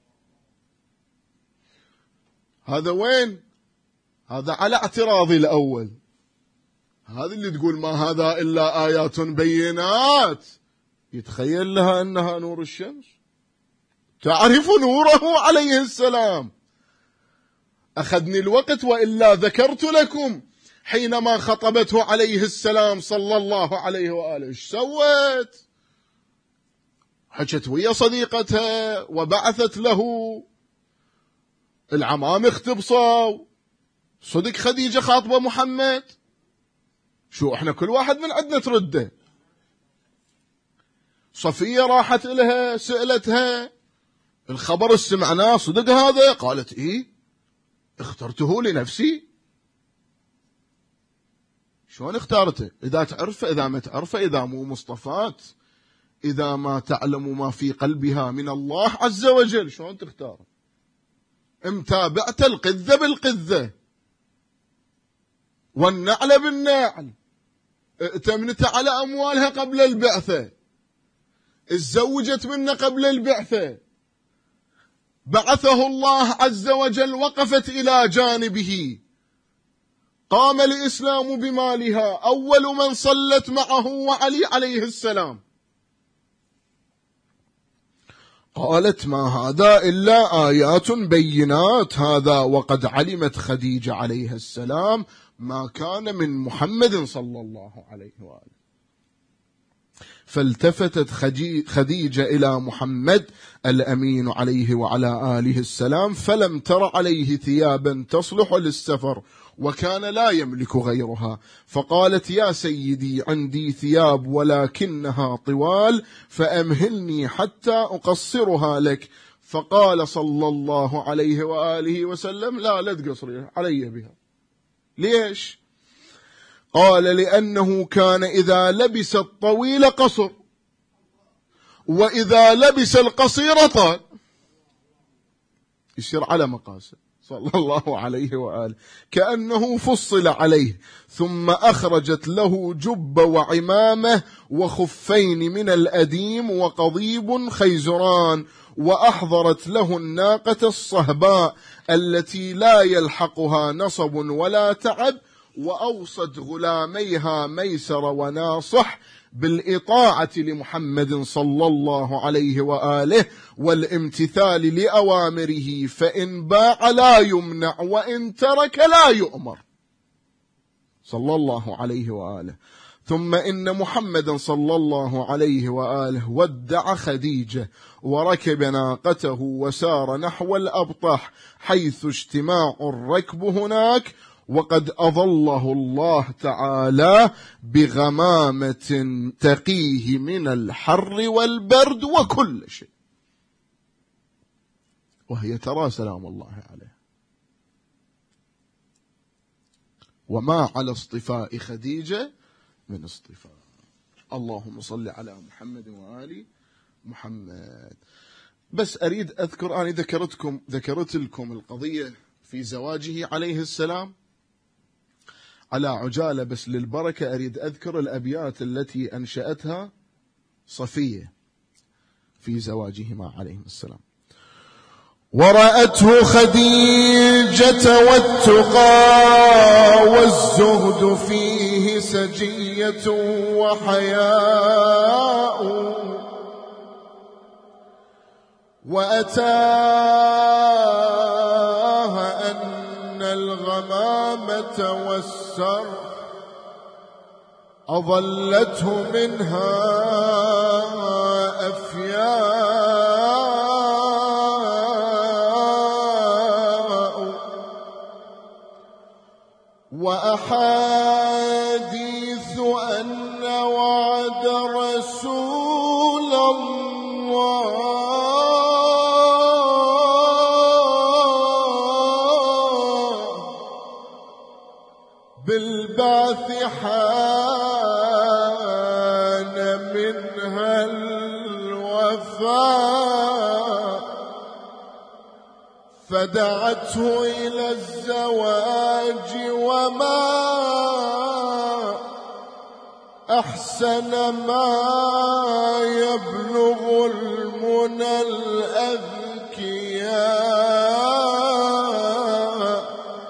S1: هذا وين؟ هذا على اعتراضي الأول، هذا اللي تقول ما هذا إلا آيات بينات يتخيل لها أنها نور الشمس، تعرف نوره عليه السلام. أخذني الوقت وإلا ذكرت لكم حينما خطبته عليه السلام صلى الله عليه وآله ايش سوت؟ حكت ويا صديقتها وبعثت له العمام اختبصوا. صدق خديجة خاطبة محمد؟ شو احنا كل واحد من عندنا ترده. صفية راحت لها سألتها الخبر اللي سمعناه صدق هذا؟ قالت ايه اخترته لنفسي. شلون اختارته؟ اذا تعرفه، اذا ما تعرفه، اذا مو مصطفات، اذا ما تعلم ما في قلبها من الله عز وجل شلون تختاره؟ امتابعت القذة بالقذة والنعل بالنعل، ائتمنت على أموالها قبل البعثة، اتزوجت منه قبل البعثة، بعثه الله عز وجل وقفت إلى جانبه، قام الإسلام بمالها، أول من صلت معه وعلي عليه السلام. قالت ما هذا إلا آيات بينات هذا، وقد علمت خديجة عليه السلام ما كان من محمد صلى الله عليه وآله. فالتفتت خديجة إلى محمد الأمين عليه وعلى آله السلام فلم تر عليه ثيابا تصلح للسفر وكان لا يملك غيرها، فقالت يا سيدي عندي ثياب ولكنها طوال فأمهلني حتى أقصرها لك. فقال صلى الله عليه وآله وسلم لا تقصري علي بها. ليش؟ قال لأنه كان إذا لبس الطويل قصر وإذا لبس القصير طال، يصير على مقاسه صلى الله عليه وآله كأنه فصل عليه. ثم أخرجت له جب وعمامة وخفين من الأديم وقضيب خيزران، وأحضرت له الناقة الصهباء التي لا يلحقها نصب ولا تعب، وأوصت غلاميها ميسر وناصح بالإطاعة لمحمد صلى الله عليه وآله والامتثال لأوامره، فإن باع لا يمنع وإن ترك لا يؤمر صلى الله عليه وآله. ثم إن محمدا صلى الله عليه وآله ودع خديجة وركب ناقته وسار نحو الأبطح حيث اجتماع الركب هناك، وقد أظله الله تعالى بغمامة تقيه من الحر والبرد وكل شيء، وهي ترى سلام الله عليه. وما على اصطفاء خديجة من اصطفاء. اللهم صل على محمد وآل محمد. بس أريد أذكر، أنا ذكرت لكم القضية في زواجه عليه السلام على عجالة، بس للبركة أريد أذكر الأبيات التي أنشأتها صفية في زواجهما عليه السلام. ورأته خديجة والتقى والزهد فيه سجية وحياء، وأتى توسر أظلته منها أفياء وأحاديث أن وعد رسول الله بالبعث حان منها الوفاء فدعته إلى الزواج وما أحسن ما يبلغ المنى الأذكياء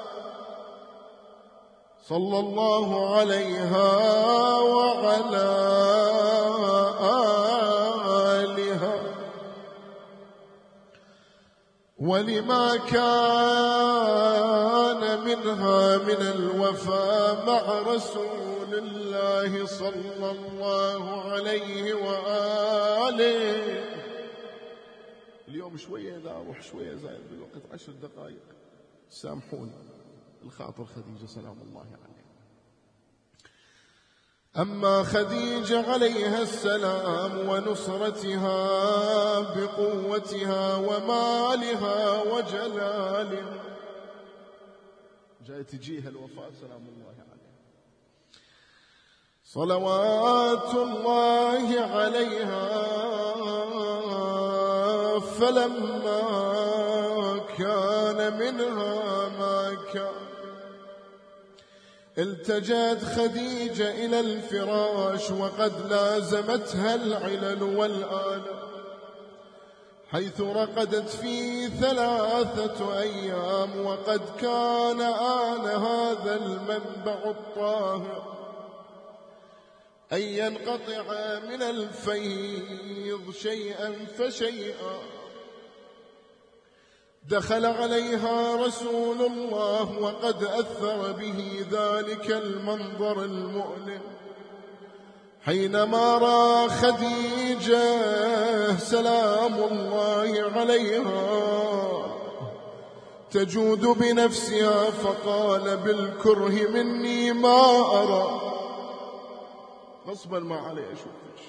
S1: صلى الله عليها وعلى آلها ولما كان منها من الوفاء مع رسول الله صلى الله عليه وآله. اليوم شوية إذا أروح شوية زايد بالوقت 10 دقائق سامحوني الخاطر خديجة سلام الله عليها. أما خديجة عليها السلام ونصرتها بقوتها ومالها وجلالها جاء تجيها الوفاة سلام الله عليها صلوات الله عليها. فلما كان منها ما كان التجأت خديجة إلى الفراش وقد لازمتها العلل والآلام حيث رقدت فيه 3 أيام وقد كان آن هذا المنبع الطاهر أن ينقطع من الفيض شيئا فشيئا. دخل عليها رسول الله وقد أثر به ذلك المنظر المؤلم حينما رأى خديجة سلام الله عليها تجود بنفسها فقال بالكره مني ما أرى غصبا ما علي أشوفك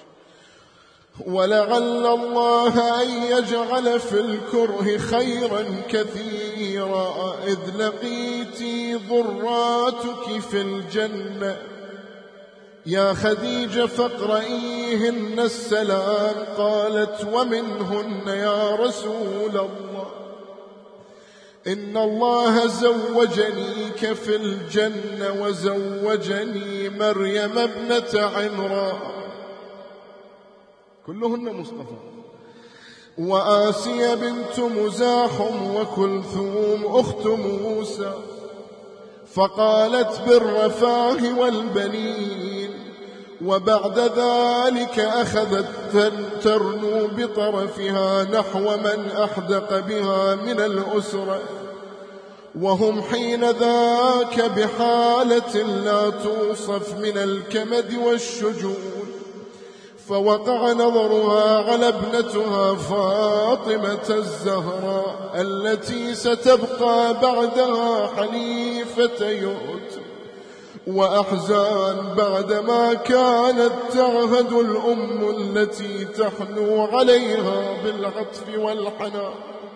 S1: ولعل الله أن يجعل في الكره خيرا كثيرا إذ لقيتي ضراتك في الجنة يا خديجة فاقرئيهن السلام. قالت ومنهن يا رسول الله إن الله زوجنيك في الجنة وزوجني مريم ابنة عمران كلهن مصطفى وآسيا بنت مزاحم وكلثوم أخت موسى. فقالت بالرفاه والبنين وبعد ذلك أخذت ترنو بطرفها نحو من أحدق بها من الأسرة وهم حين ذاك بحالة لا توصف من الكمد والشجون. فوقع نظرها على ابنتها فاطمة الزهراء التي ستبقى بعدها حنيفة يؤت وأحزان بعدما كانت تعهد الأم التي تحنو عليها بالعطف والحنان.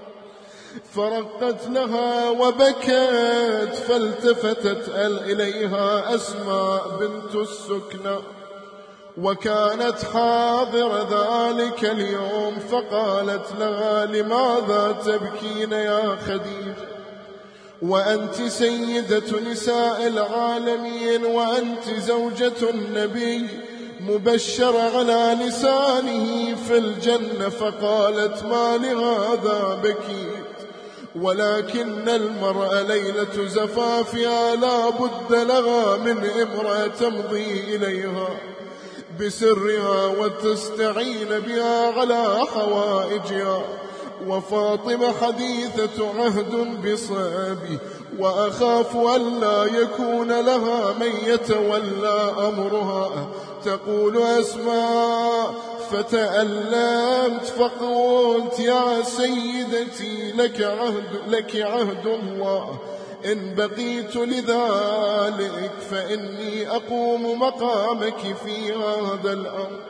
S1: فرقت لها وبكت فالتفتت إليها أسماء بنت السكنى وكانت حاضر ذلك اليوم فقالت لها لماذا تبكين يا خديجة وأنت سيدة نساء العالمين وأنت زوجة النبي مبشر على لسانه في الجنة. فقالت ما لهذا بكيت ولكن المرأة ليلة زفافها لا بد لها من امرأة تمضي إليها بسرها وتستعين بها على حوائجها. وفاطمة حديثة عهد بصابي، وأخاف ألا يكون لها من يتولى أمرها. تقول أسماء: فتألمت فقلت: يا سيدتي لك عهد الله، إن بقيت لذلك فإني أقوم مقامك في هذا الأمر.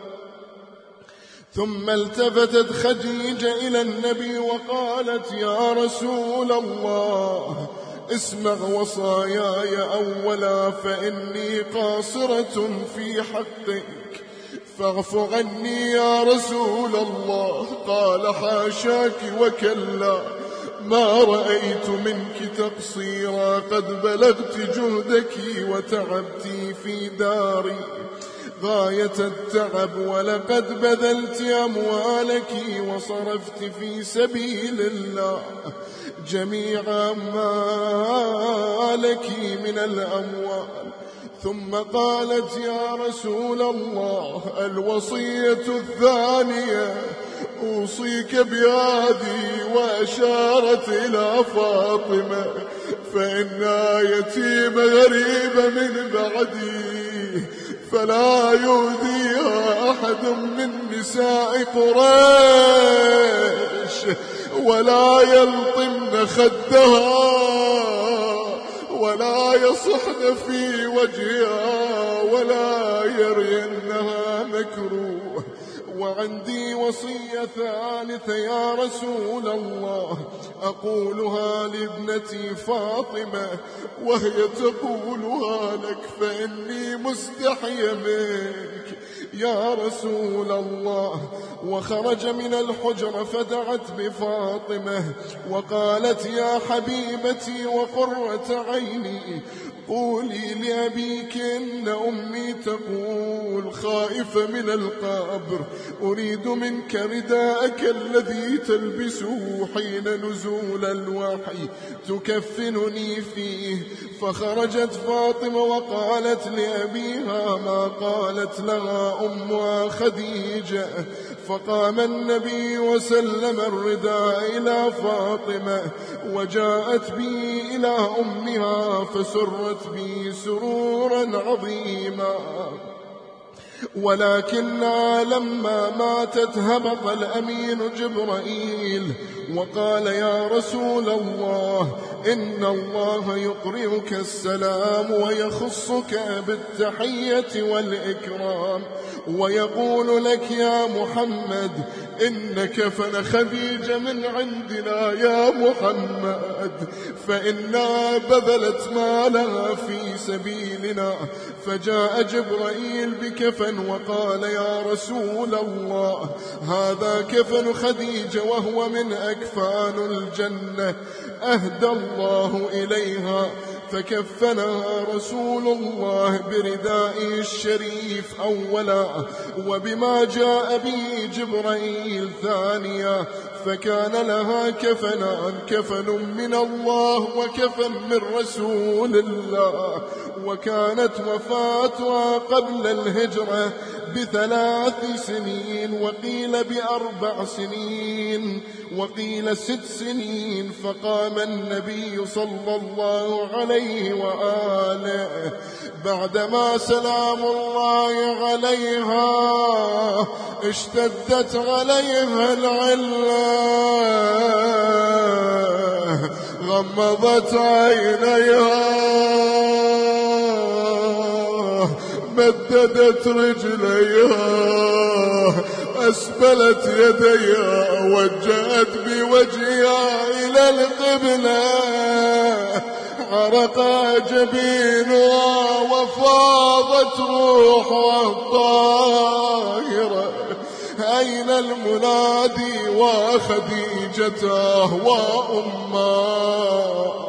S1: ثم التفتت خديجة إلى النبي وقالت: يا رسول الله، اسمع وصاياي أولا، فإني قاصرة في حقك، فاعف عني يا رسول الله. قال: حاشاك وكلا، ما رأيت منك تقصيرا، قد بلغت جهدك وتعبت في داري غاية التعب، ولقد بذلت أموالك وصرفت في سبيل الله جميع ما لك من الأموال. ثم قالت: يا رسول الله، الوصية الثانية أوصيك بهذه، وأشارت إلى فاطمة: فإنها يتيمة غريبة من بعدي، فلا يؤذيها أحد من نساء قريش، ولا يلطمن خدها، ولا يصحن في وجهها، ولا يرينها مكروه. وعندي وصية ثالثة يا رسول الله، أقولها لابنتي فاطمة وهي تقولها لك، فإني مستحي منك يا رسول الله. وخرج من الحجرة فدعت بفاطمة وقالت: يا حبيبتي وقرة عيني، قولي لأبيك إن أمي تقول خائفة من القبر، أريد منك رداءك الذي تلبسه حين نزول الوحي تكفنني فيه. فخرجت فاطمة وقالت لأبيها ما قالت لها أمها خديجة. فقام النبي وسلم الرداء إلى فاطمة، وجاءت به إلى أمها فسرت به سرورا عظيما. ولكنها لما ماتت هبط الأمين جبرائيل وقال: يا رسول الله، إن الله يقرئك السلام ويخصك بالتحية والإكرام، ويقول لك يا محمد: إن كفن خديجة من عندنا يا محمد، فإنها بذلت مالها في سبيلنا. فجاء جبرائيل بكفن وقال: يا رسول الله، هذا كفن خديجة وهو من أكفان الجنة أهدى الله إليها. فكفنها رسول الله بردائه الشريف أولا، وبما جاء به جبرائيل ثانيا، فكان لها كفنان: كفن من الله وكفن من رسول الله. وكانت وفاتها قبل الهجرة ب3 سنين، وقيل ب4 سنين، وقيل 6 سنين. فقام النبي صلى الله عليه وآله بعدما سلام الله عليها اشتدت عليها العلة، غمضت عينيها، مددت رجليها، أسبلت يديها، وجهت بوجهها إلى القبلة، عرق جبينها وفاضت روحها الطاهرة. أين المنادي وخديجته وأمه؟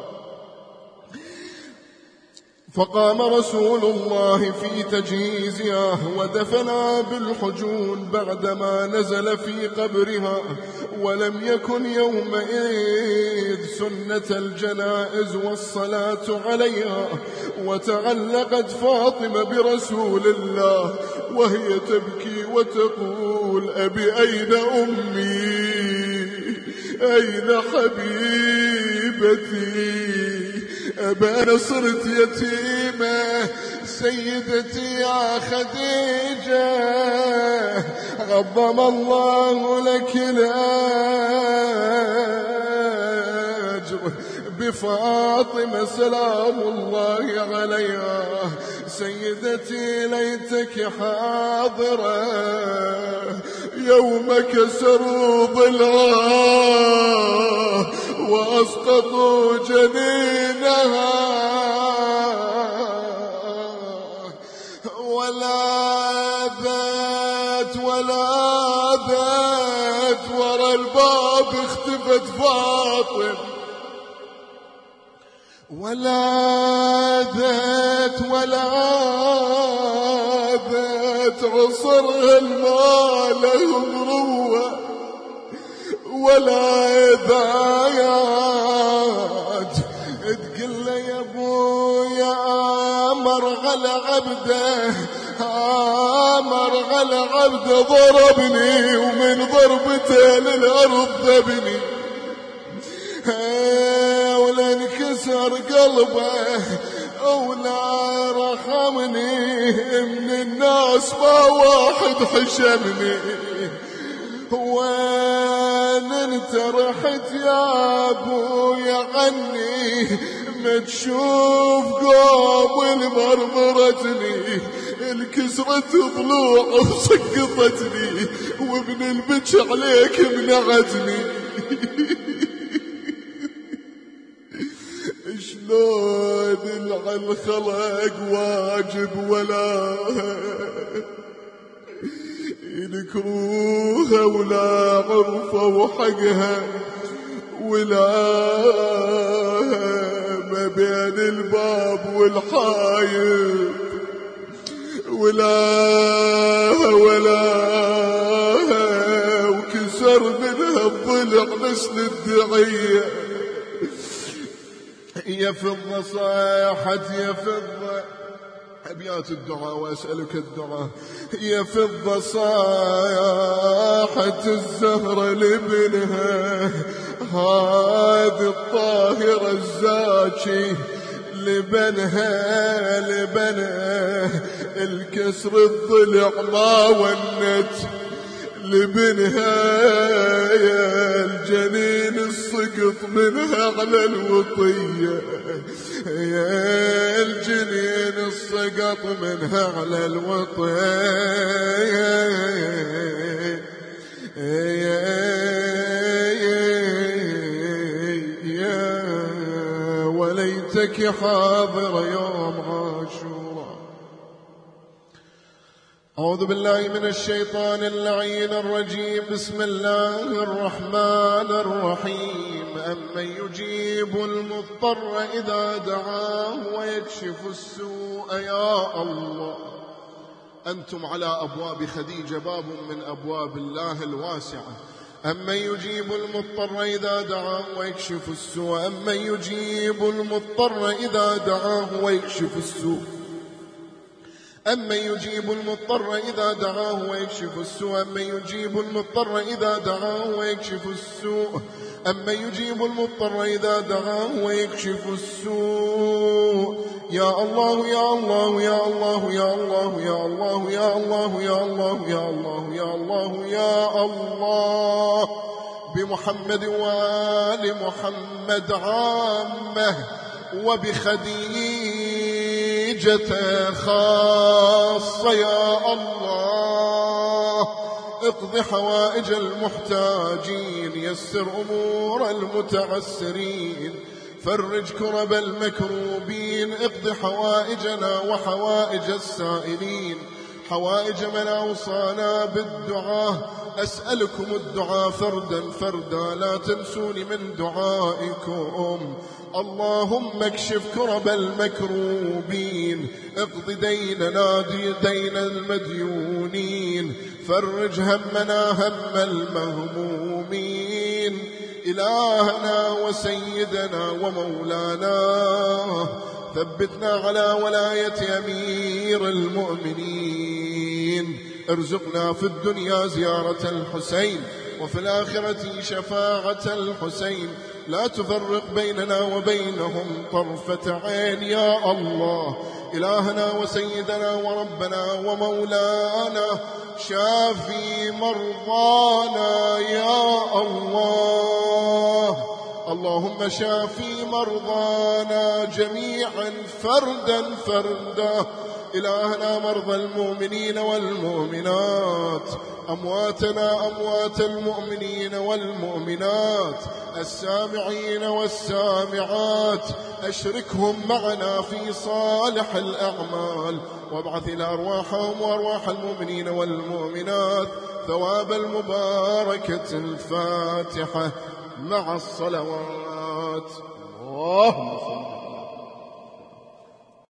S1: فقام رسول الله في تجهيزها ودفنها بالحجون بعدما نزل في قبرها. ولم يكن يومئذ سنة الجنائز والصلاة عليها. وتعلقت فاطمة برسول الله وهي تبكي وتقول: أبي أين أمي؟ أين حبيبتي؟ أنا صرت يتيمة سيدتي يا خديجة، عظم الله لك الأجر بفاطمة سلام الله عليها. سيدتي ليتك حاضرة يوم كسروا ضلعها وأسقطوا جنينها، ولاذت ورا الباب اختفت فاطمة، ولاذت عصرها المال مروة ولا ذايات، تقول له يا ابويا آمر على عبده ضربني ومن ضربته للأرض ذبني، ولا انكسر قلبه ولا رحمني، من الناس ما واحد حشمني. وين انت رحت يا ابويا عني؟ ما تشوف قوم المرمرتني، انكسرت ضلوع وسقطتني، وابن البتش عليك منعتني. شلون الخلق واجب ولا يذكروها ولا عرفوا حقها، ولا ما بين الباب والحايط، ولا وكسر منها الضلع نسل الدعية. يا فضة صاحت يا فضة، أبيات الدعاء وأسألك الدعاء. يا فضة صاحت الزهرة لابنها، هذه الطاهرة الزاكي لبنها الكسر الضلع ما ونت لبنها، يا الجنين السقط منها على الوطية، يا الجنين السقط منها على الوطية، وليتك حاضر يوم عاشوراء. أعوذ بالله من الشيطان اللعين الرجيم. بسم الله الرحمن الرحيم. أمن يجيب المضطر إذا دعاه ويكشف السوء. يا الله، أنتم على أبواب خديجة باب من أبواب الله الواسعة. أمن يجيب المضطر إذا دعاه ويكشف السوء. أمن يجيب المضطر إذا دعاه ويكشف السوء. أمن يجيب المضطر إذا دعاه ويكشف السوء. أمن يجيب المضطر إذا دعاه ويكشف السوء. أمن يجيب المضطر إذا دعاه ويكشف السوء. يا الله يا الله يا الله يا الله يا الله يا الله يا الله يا الله يا الله يا الله بمحمد وآل محمد عامة، وبخديجة خاصة. يا الله، اقض حوائج المحتاجين، يسر أمور المتعسرين، فرج كرب المكروبين، اقض حوائجنا وحوائج السائلين، حوائج من أوصانا بالدعاء. أسألكم الدعاء فردا فردا، لا تنسوني من دعائكم. اللهم اكشف كرب المكروبين، اقض ديننا دين المديونين، فرج همنا هم المهمومين. إلهنا وسيدنا ومولانا، ثبتنا على ولاية أمير المؤمنين. ارزقنا في الدنيا زيارة الحسين، وفي الآخرة شفاعة الحسين. لا تفرق بيننا وبينهم طرفة عين يا الله. إلهنا وسيدنا وربنا ومولانا شافي مرضانا يا الله. اللهم شافي مرضانا جميعا فردا فردا. إلهنا مرضى المؤمنين والمؤمنات، أمواتنا أموات المؤمنين والمؤمنات، السامعين والسامعات، أشركهم معنا في صالح الأعمال، وابعث إلى أرواحهم وأرواح المؤمنين والمؤمنات ثواب المباركة الفاتحة مع الصلوات. اللهم صل